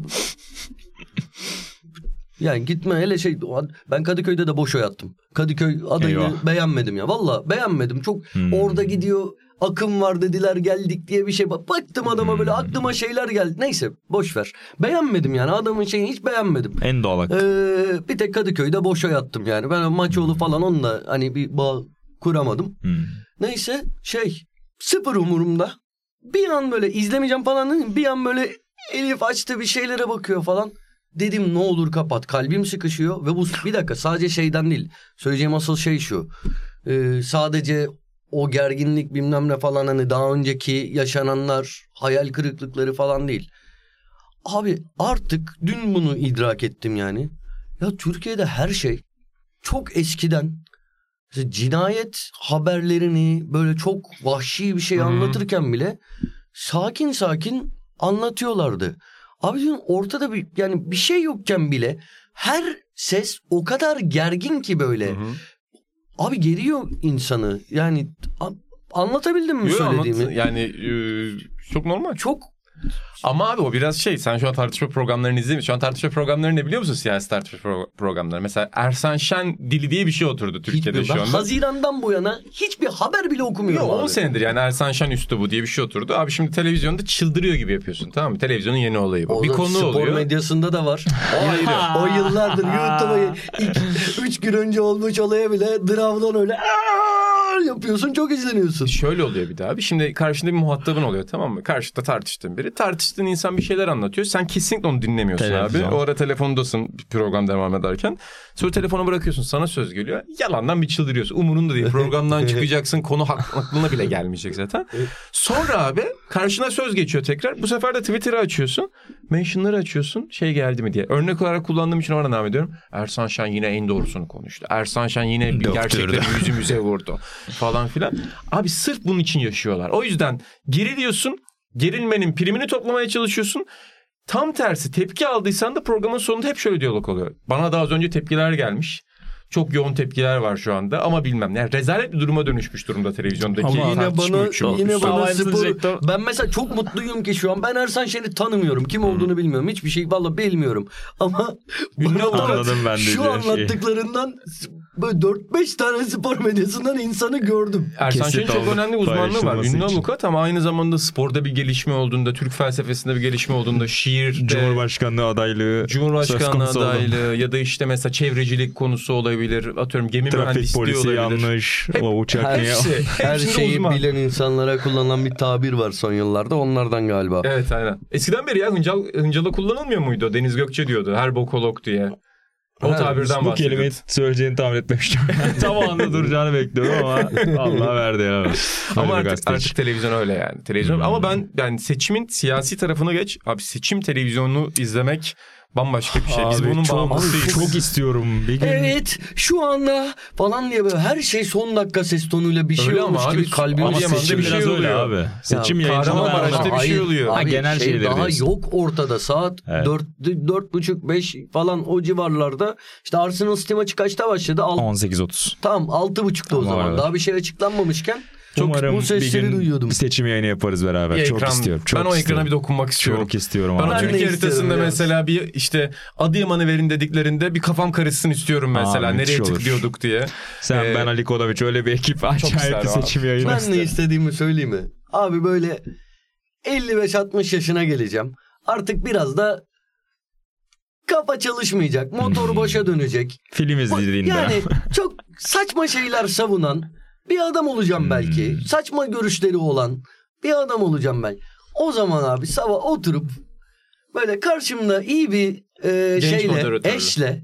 S4: Yani gitme hele şey, ben Kadıköy'de de boş oy attım. Kadıköy adayını beğenmedim ya. Valla beğenmedim. Çok orada gidiyor akım var dediler geldik diye bir şey. Baktım adama böyle aklıma şeyler geldi. Neyse boş ver. Beğenmedim yani adamın şeyini hiç beğenmedim.
S3: En doğal.
S4: Bir tek Kadıköy'de boş oy attım yani. Ben Maçoğlu falan onunla hani bir bağ kuramadım. Neyse sıfır umurumda. Bir an böyle izlemeyeceğim falan dedim. Bir an böyle Elif açtı bir şeylere bakıyor falan. Dedim ne olur kapat. Kalbim sıkışıyor ve bu bir dakika sadece şeyden değil. Söyleyeceğim asıl şey şu. Sadece o gerginlik bilmem ne falan hani daha önceki yaşananlar hayal kırıklıkları falan değil. Abi artık dün bunu idrak ettim yani. Ya Türkiye'de her şey çok eskiden mesela cinayet haberlerini böyle çok vahşi bir şey anlatırken bile sakin sakin anlatıyorlardı. Abi diyorum ortada bir şey yokken bile her ses o kadar gergin ki böyle. Abi geriyor insanı. Yani anlatabildim mi söylediğimi?
S2: Yani çok normal.
S4: Çok.
S2: Ama abi o biraz sen şu an tartışma programlarını izlemiyorsun. Şu an tartışma programları ne biliyor musun? Siyasi tartışma programları. Mesela Ersan Şen dili diye bir şey oturdu Türkiye'de şu anda.
S4: Haziran'dan bu yana hiçbir haber bile okumuyorum.
S2: Yok 10 senedir yani Ersan Şen üslubu diye bir şey oturdu. Abi şimdi televizyonda çıldırıyor gibi yapıyorsun, tamam mı? Televizyonun yeni olayı bu.
S4: O
S2: bir konu
S4: spor
S2: oluyor.
S4: Spor medyasında da var. O yıllardır YouTube'a 3 gün önce olmuş olaya bile dramdan öyle yapıyorsun, çok izleniyorsun.
S2: Şöyle oluyor bir daha abi. Şimdi karşında bir muhatabın oluyor, tamam mı? Karşıda tartıştığın biri. Tartıştığın insan bir şeyler anlatıyor. Sen kesinlikle onu dinlemiyorsun abi. O ara telefondasın bir program devam ederken. Sonra telefonu bırakıyorsun. Sana söz geliyor. Yalandan bir çıldırıyorsun. Umurunda değil. Programdan çıkacaksın. Konu aklına bile gelmeyecek zaten. Sonra abi karşına söz geçiyor tekrar. Bu sefer de Twitter'ı açıyorsun. Mention'ları açıyorsun. Geldi mi diye. Örnek olarak kullandığım için ona devam ediyorum. Ersan Şen yine en doğrusunu konuştu. Ersan Şen yine bir gerçekleri yüzümüze vurdu. Falan filan. Abi sırf bunun için yaşıyorlar. O yüzden geriliyorsun. Gerilmenin primini toplamaya çalışıyorsun. Tam tersi tepki aldıysan da programın sonunda hep şöyle diyalog oluyor. Bana daha az önce tepkiler gelmiş. Çok yoğun tepkiler var şu anda ama bilmem. Yani rezalet bir duruma dönüşmüş durumda televizyondaki
S4: yine bana spor. Ben mesela çok mutluyum ki şu an ben Ersan Şen'i tanımıyorum. Kim olduğunu bilmiyorum. Hiçbir şey vallahi bilmiyorum. Ama şu anlattıklarından böyle 4-5 tane spor medyasından insanı gördüm.
S2: Ersan Şen'in çok önemli uzmanlığı var. Ünlü avukat ama aynı zamanda sporda bir gelişme olduğunda, Türk felsefesinde bir gelişme olduğunda, şiirde,
S3: Cumhurbaşkanlığı adaylığı
S2: ya da işte mesela çevrecilik konusu olabilir. Atıyorum gemi mühendisliği olabilir.
S3: Yanlış.
S2: Hep,
S3: o uçak
S4: her şeyi bilen insanlara kullanılan bir tabir var son yıllarda. Onlardan galiba.
S2: Evet aynen. Eskiden beri ya hıncala kullanılmıyor muydu? Deniz Gökçe diyordu. Her bokolog diye. O tabirden bahsediyor.
S3: Bu kelimeyi söyleyeceğini tahmin etmemiştim. Tam o anda duracağını bekliyorum ama Allah verdi ya.
S2: Ama artık televizyon öyle yani. Televizyon. Ama ben yani seçimin siyasi tarafını geç. Abi seçim televizyonunu izlemek bambaşka bir şey. Biz
S3: abi,
S2: bunun bağımlısıyız.
S3: Çok istiyorum. Bir gün...
S4: Evet şu anda falan diye böyle her şey son dakika ses tonuyla bir şey öyle olmuş gibi kalbimiz
S3: seçim biraz öyle
S2: oluyor
S3: abi. Seçim yayınlanmadan
S2: bir şey oluyor.
S4: Abi,
S3: genel şeyleri
S4: daha
S3: diyorsun.
S4: yok ortada. Saat 4.30-5 falan o civarlarda. İşte Arsenal Steam maçı kaçta başladı?
S3: 18.30.
S4: Tamam 6.30'da o zaman. Var. Daha bir şey açıklanmamışken.
S3: Umarım
S4: bu sesleri duyuyordum.
S3: Bir seçim yayını yaparız beraber. Çok istiyorum.
S2: Ben o ekrana bir dokunmak istiyorum.
S3: Çok istiyorum.
S2: Bana Türkiye haritasında mesela bir işte Adıyaman'ı verin dediklerinde bir kafam karışsın istiyorum mesela. Nereye tıklıyorduk diye.
S3: Sen ben Ali Kodoviç öyle bir ekip acayip bir seçim yayını.
S4: Ben ne istediğimi söyleyeyim mi? Abi böyle 55-60 yaşına geleceğim. Artık biraz da kafa çalışmayacak. Motor boşa dönecek.
S3: Film izlediğinde.
S4: Yani çok saçma şeyler savunan bir adam olacağım belki. Saçma görüşleri olan bir adam olacağım ben. O zaman abi sabah oturup böyle karşımda iyi bir eşle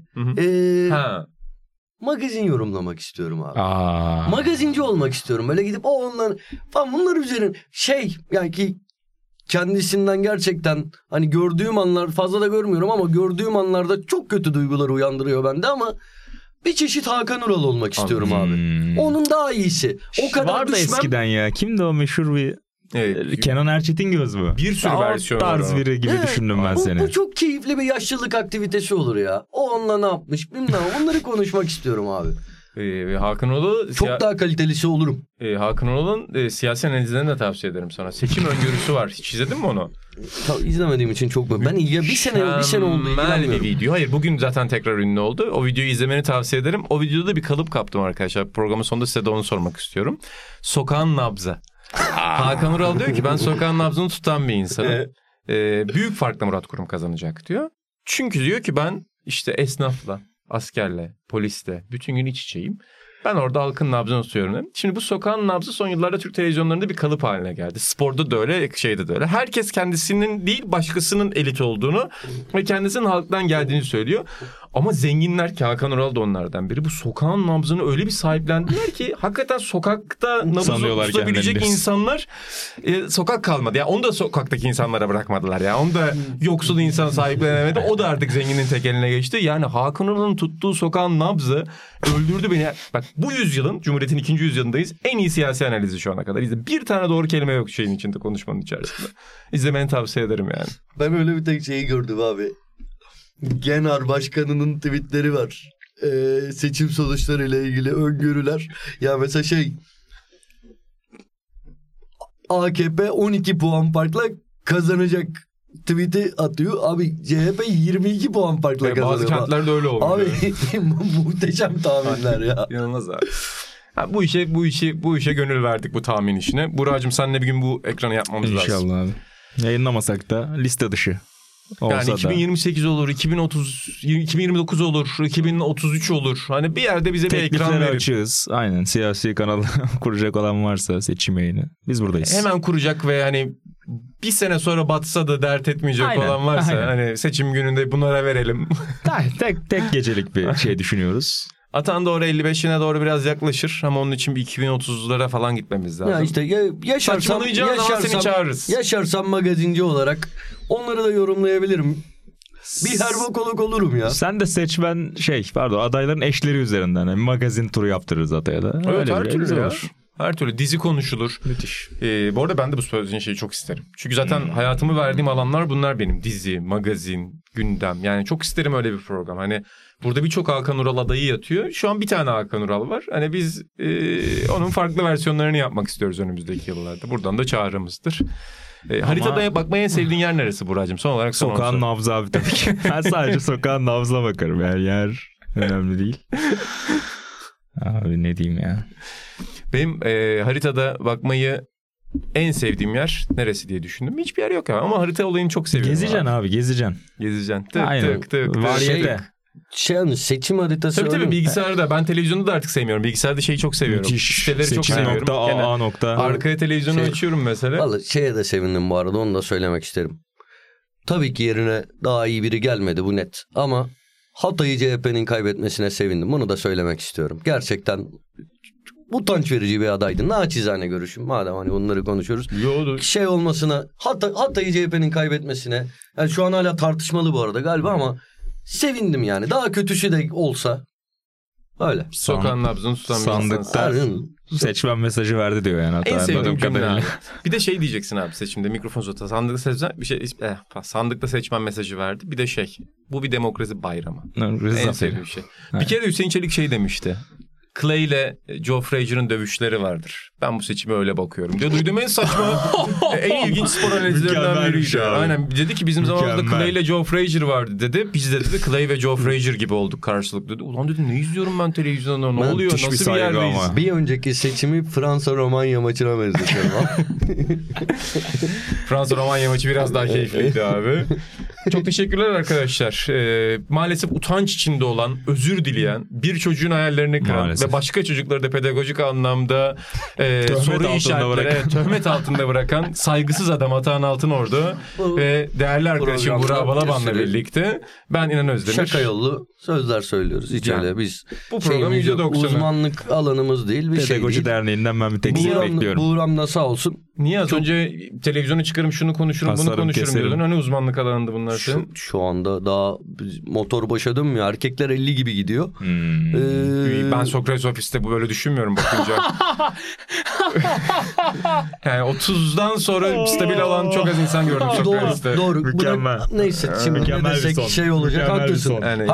S4: magazin yorumlamak istiyorum abi. Magazinci olmak istiyorum. Böyle gidip bunlar üzerine yani ki kendisinden gerçekten hani gördüğüm anlar fazla da görmüyorum ama gördüğüm anlarda çok kötü duygular uyandırıyor bende ama bir çeşit Hakan Ural olmak istiyorum abi. Onun daha iyisi. O kadar
S3: var da
S4: düşmem.
S3: Eskiden ya. Kimdi o meşhur bir Kenan Erçetin göz mü?
S2: Bir sürü versiyon var.
S3: Tarz biri gibi düşündüm ben seni.
S4: Bu çok keyifli bir yaşlılık aktivitesi olur ya. O onunla ne yapmış bilmem. Onları konuşmak istiyorum abi.
S2: Hakan Ural'ı
S4: çok daha kalitelisi olurum.
S2: Hakan Ural'ın siyasi analizlerini de tavsiye ederim sana. Seçim öngörüsü var. Hiç izledin mi onu?
S4: İzlemediğim için çok mu? Ben ya bir sene oldu
S2: bir video. Hayır bugün zaten tekrar ünlü oldu. O videoyu izlemeni tavsiye ederim. O videoda bir kalıp kaptım arkadaşlar. Programın sonunda size de onu sormak istiyorum. Sokağın nabzı. Hakan Ural diyor ki ben sokağın nabzını tutan bir insanım. Büyük farkla Murat Kurum kazanacak diyor. Çünkü diyor ki ben işte esnafla, askerle, polisle bütün gün iç içeyim. Ben orada halkın nabzını tutuyorum. Şimdi bu sokağın nabzı son yıllarda Türk televizyonlarında bir kalıp haline geldi. Sporda da öyle, şeyde de öyle. Herkes kendisinin değil başkasının elit olduğunu ve kendisinin halktan geldiğini söylüyor. Ama zenginler ki Hakan Ural da onlardan biri. Bu sokağın nabzını öyle bir sahiplendiler ki hakikaten sokakta nabzı tutabilecek insanlar sokak kalmadı. Yani onu da sokaktaki insanlara bırakmadılar ya. Onu da yoksul insan sahiplenemedi. O da artık zenginin tek eline geçti. Yani Hakan Ural'ın tuttuğu sokağın nabzı öldürdü beni. Bak bu yüzyılın, Cumhuriyet'in 2. yüzyılındayız. En iyi siyasi analizi şu ana kadar. Bir tane doğru kelime yok şeyin içinde, konuşmanın içerisinde. İzlemeni tavsiye ederim yani.
S4: Ben öyle bir tek şeyi gördüm abi. Genar Başkanı'nın tweetleri var. Seçim sonuçlarıyla ilgili öngörüler. Ya mesela AKP 12 puan farkla kazanacak tweet'i atıyor. Abi CHP 22 puan farkla kazanıyor.
S2: Bazı kentlerde öyle oldu.
S4: Abi muhteşem tahminler ya.
S2: İnanılmaz abi. Ha, bu işe gönül verdik, bu tahmin işine. Burak'cığım seninle bir gün bu ekranı yapmamız lazım.
S3: İnşallah abi. Yayınlamasak da liste dışı.
S2: Yani 2028 olur, 2030, 2029 olur, 2033 olur. Hani bir yerde bize bir ekran verin.
S3: Açığız. Aynen, siyasi kanal kuracak olan varsa seçim yayını. Biz buradayız.
S2: Hemen kuracak ve hani bir sene sonra batsa da dert etmeyecek olan varsa hani seçim gününde bunlara verelim.
S3: tek gecelik bir şey düşünüyoruz.
S2: Atan doğru 55'ine doğru biraz yaklaşır ama onun için bir 2030'lara falan gitmemiz lazım.
S4: Ya işte
S2: seni çağırırız.
S4: Yaşarsam magazinci olarak onları da yorumlayabilirim. Bir herbokolog olurum ya.
S3: Sen de seçmen adayların eşleri üzerinden yani magazin turu yaptırırız Atay'a da.
S2: Evet, her türlü olur. Her türlü dizi konuşulur.
S3: Müthiş.
S2: Bu arada ben de bu söylediğin şeyi çok isterim. Çünkü zaten hayatımı verdiğim alanlar bunlar benim. Dizi, magazin, gündem. Yani çok isterim öyle bir program. Hani burada birçok Hakan Ural adayı yatıyor. Şu an bir tane Hakan Ural var. Hani biz onun farklı versiyonlarını yapmak istiyoruz önümüzdeki yıllarda. Buradan da çağrımızdır. Haritada bakmaya en sevdiğin yer neresi Burak'cığım? Son olarak
S3: sokağın nabzı abi tabii ki. Ben sadece sokağın nabzına bakarım. Yani yer önemli değil. Abi ne diyeyim ya.
S2: Benim haritada bakmayı en sevdiğim yer neresi diye düşündüm. Hiçbir yer yok ama harita olayını çok seviyorum.
S3: Gezeceksin abi gezeceksin.
S2: Gezeceksin.
S3: Tık. Variyete.
S4: Seçim haritası.
S2: Tabii bilgisayarda. Ben televizyonu da artık sevmiyorum. Bilgisayarda şeyi çok seviyorum. Siteleri çok seviyorum.
S3: Nokta.
S2: Arkaya televizyonu açıyorum mesela.
S4: Vallahi şeye de sevindim bu arada, onu da söylemek isterim. Tabii ki yerine daha iyi biri gelmedi, bu net. Ama Hatay'ı CHP'nin kaybetmesine sevindim. Bunu da söylemek istiyorum. Gerçekten utanç verici bir adaydı. Naçizane görüşüm. Madem hani bunları konuşuyoruz. Olmasına, Hatay'ı CHP'nin kaybetmesine. Yani şu an hala tartışmalı bu arada galiba ama sevindim yani. Daha kötüsü de olsa. Öyle.
S2: Sokağın nabzını tutan
S3: sandıkta seçmen mesajı verdi diyor yani.
S2: En sevdiğim cümle abi. Bir de diyeceksin abi seçimde mikrofon uzata. Sandıkta seçmen mesajı verdi. Bir de bu bir demokrasi bayramı. En sevdiğim şey. Bir kere Hüseyin Çelik demişti. Clay ile Joe Frazier'ın dövüşleri vardır. Ben bu seçime öyle bakıyorum diyor. Duyduğum en saçma, en ilginç spor analizlerinden biriydi. Aynen. Dedi ki bizim zamanımızda Clay ile Joe Frazier vardı dedi. Biz de dedi Clay ve Joe Frazier gibi olduk karşılıklı dedi. Ulan dedim ne izliyorum ben televizyonda, ne oluyor, nasıl bir yerdeyiz?
S4: Ama. Bir önceki seçimi Fransa-Romanya maçına benzetiyorum.
S2: Fransa-Romanya maçı biraz daha keyifliydi abi. Çok teşekkürler arkadaşlar. Maalesef utanç içinde olan, özür dileyen, bir çocuğun hayallerini kıran ve başka çocukları da pedagojik anlamda soru işaretleri töhmet altında bırakan saygısız adam Atahan Altınordu ve değerli arkadaşım Burak Balaban'la birlikte ben İnan Özdemir.
S4: Şaka yollu sözler söylüyoruz. Hiç öyle biz
S2: bu programın %90'ı
S4: uzmanlık alanımız değil. Bir
S3: Pedagoji Derneği'nden ben bir tekstil bekliyorum.
S4: Buğram da sağ olsun.
S2: Niye az önce televizyonu çıkarım şunu konuşurum bunu konuşurum diyordun. Hani uzmanlık alanında bunlar senin?
S4: Şu anda daha motor başa dönmüyor. Erkekler 50 gibi gidiyor.
S2: Ben Sokrates ofiste böyle düşünmüyorum bakınca. Yani 30'dan sonra stabil olan çok az insan gördüm Sokrates'te.
S4: Doğru.
S3: Mükemmel.
S4: Neyse şimdi ne desek olacak. Haklısın.
S2: Yani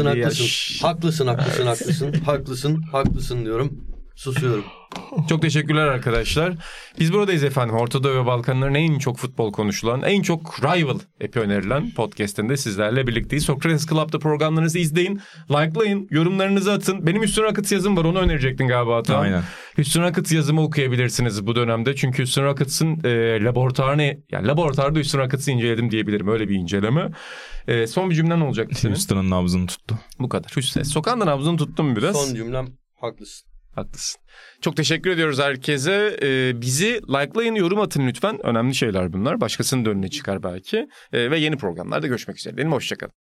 S4: Haklısın diyorum. Susuyorum.
S2: Çok teşekkürler arkadaşlar. Biz buradayız efendim. Orta Doğu ve Balkanların en çok futbol konuşulan, en çok rival epi önerilen podcast'inde sizlerle birlikteyiz. Sokrates Club'da programlarınızı izleyin, likelayın, yorumlarınızı atın. Benim Hüsnü Rakıt yazım var, onu önerecektin galiba Atan.
S3: Aynen.
S2: Hüsnü Rakıt yazımı okuyabilirsiniz bu dönemde. Çünkü Hüsnü Rakıt'ın laboratuvarda Hüsnü Rakıt'ı inceledim diyebilirim. Öyle bir inceleme. Son bir cümlen olacak senin.
S3: Hüsnü'nün nabzını tuttu.
S2: Bu kadar. Hüsnü, sokağın da nabzını tuttum biraz.
S4: Son cümlem haklısın.
S2: Haklısın. Çok teşekkür ediyoruz herkese. Bizi likelayın, yorum atın lütfen. Önemli şeyler bunlar. Başkasının da önüne çıkar belki. Ve yeni programlarda görüşmek üzere. Hoşçakalın.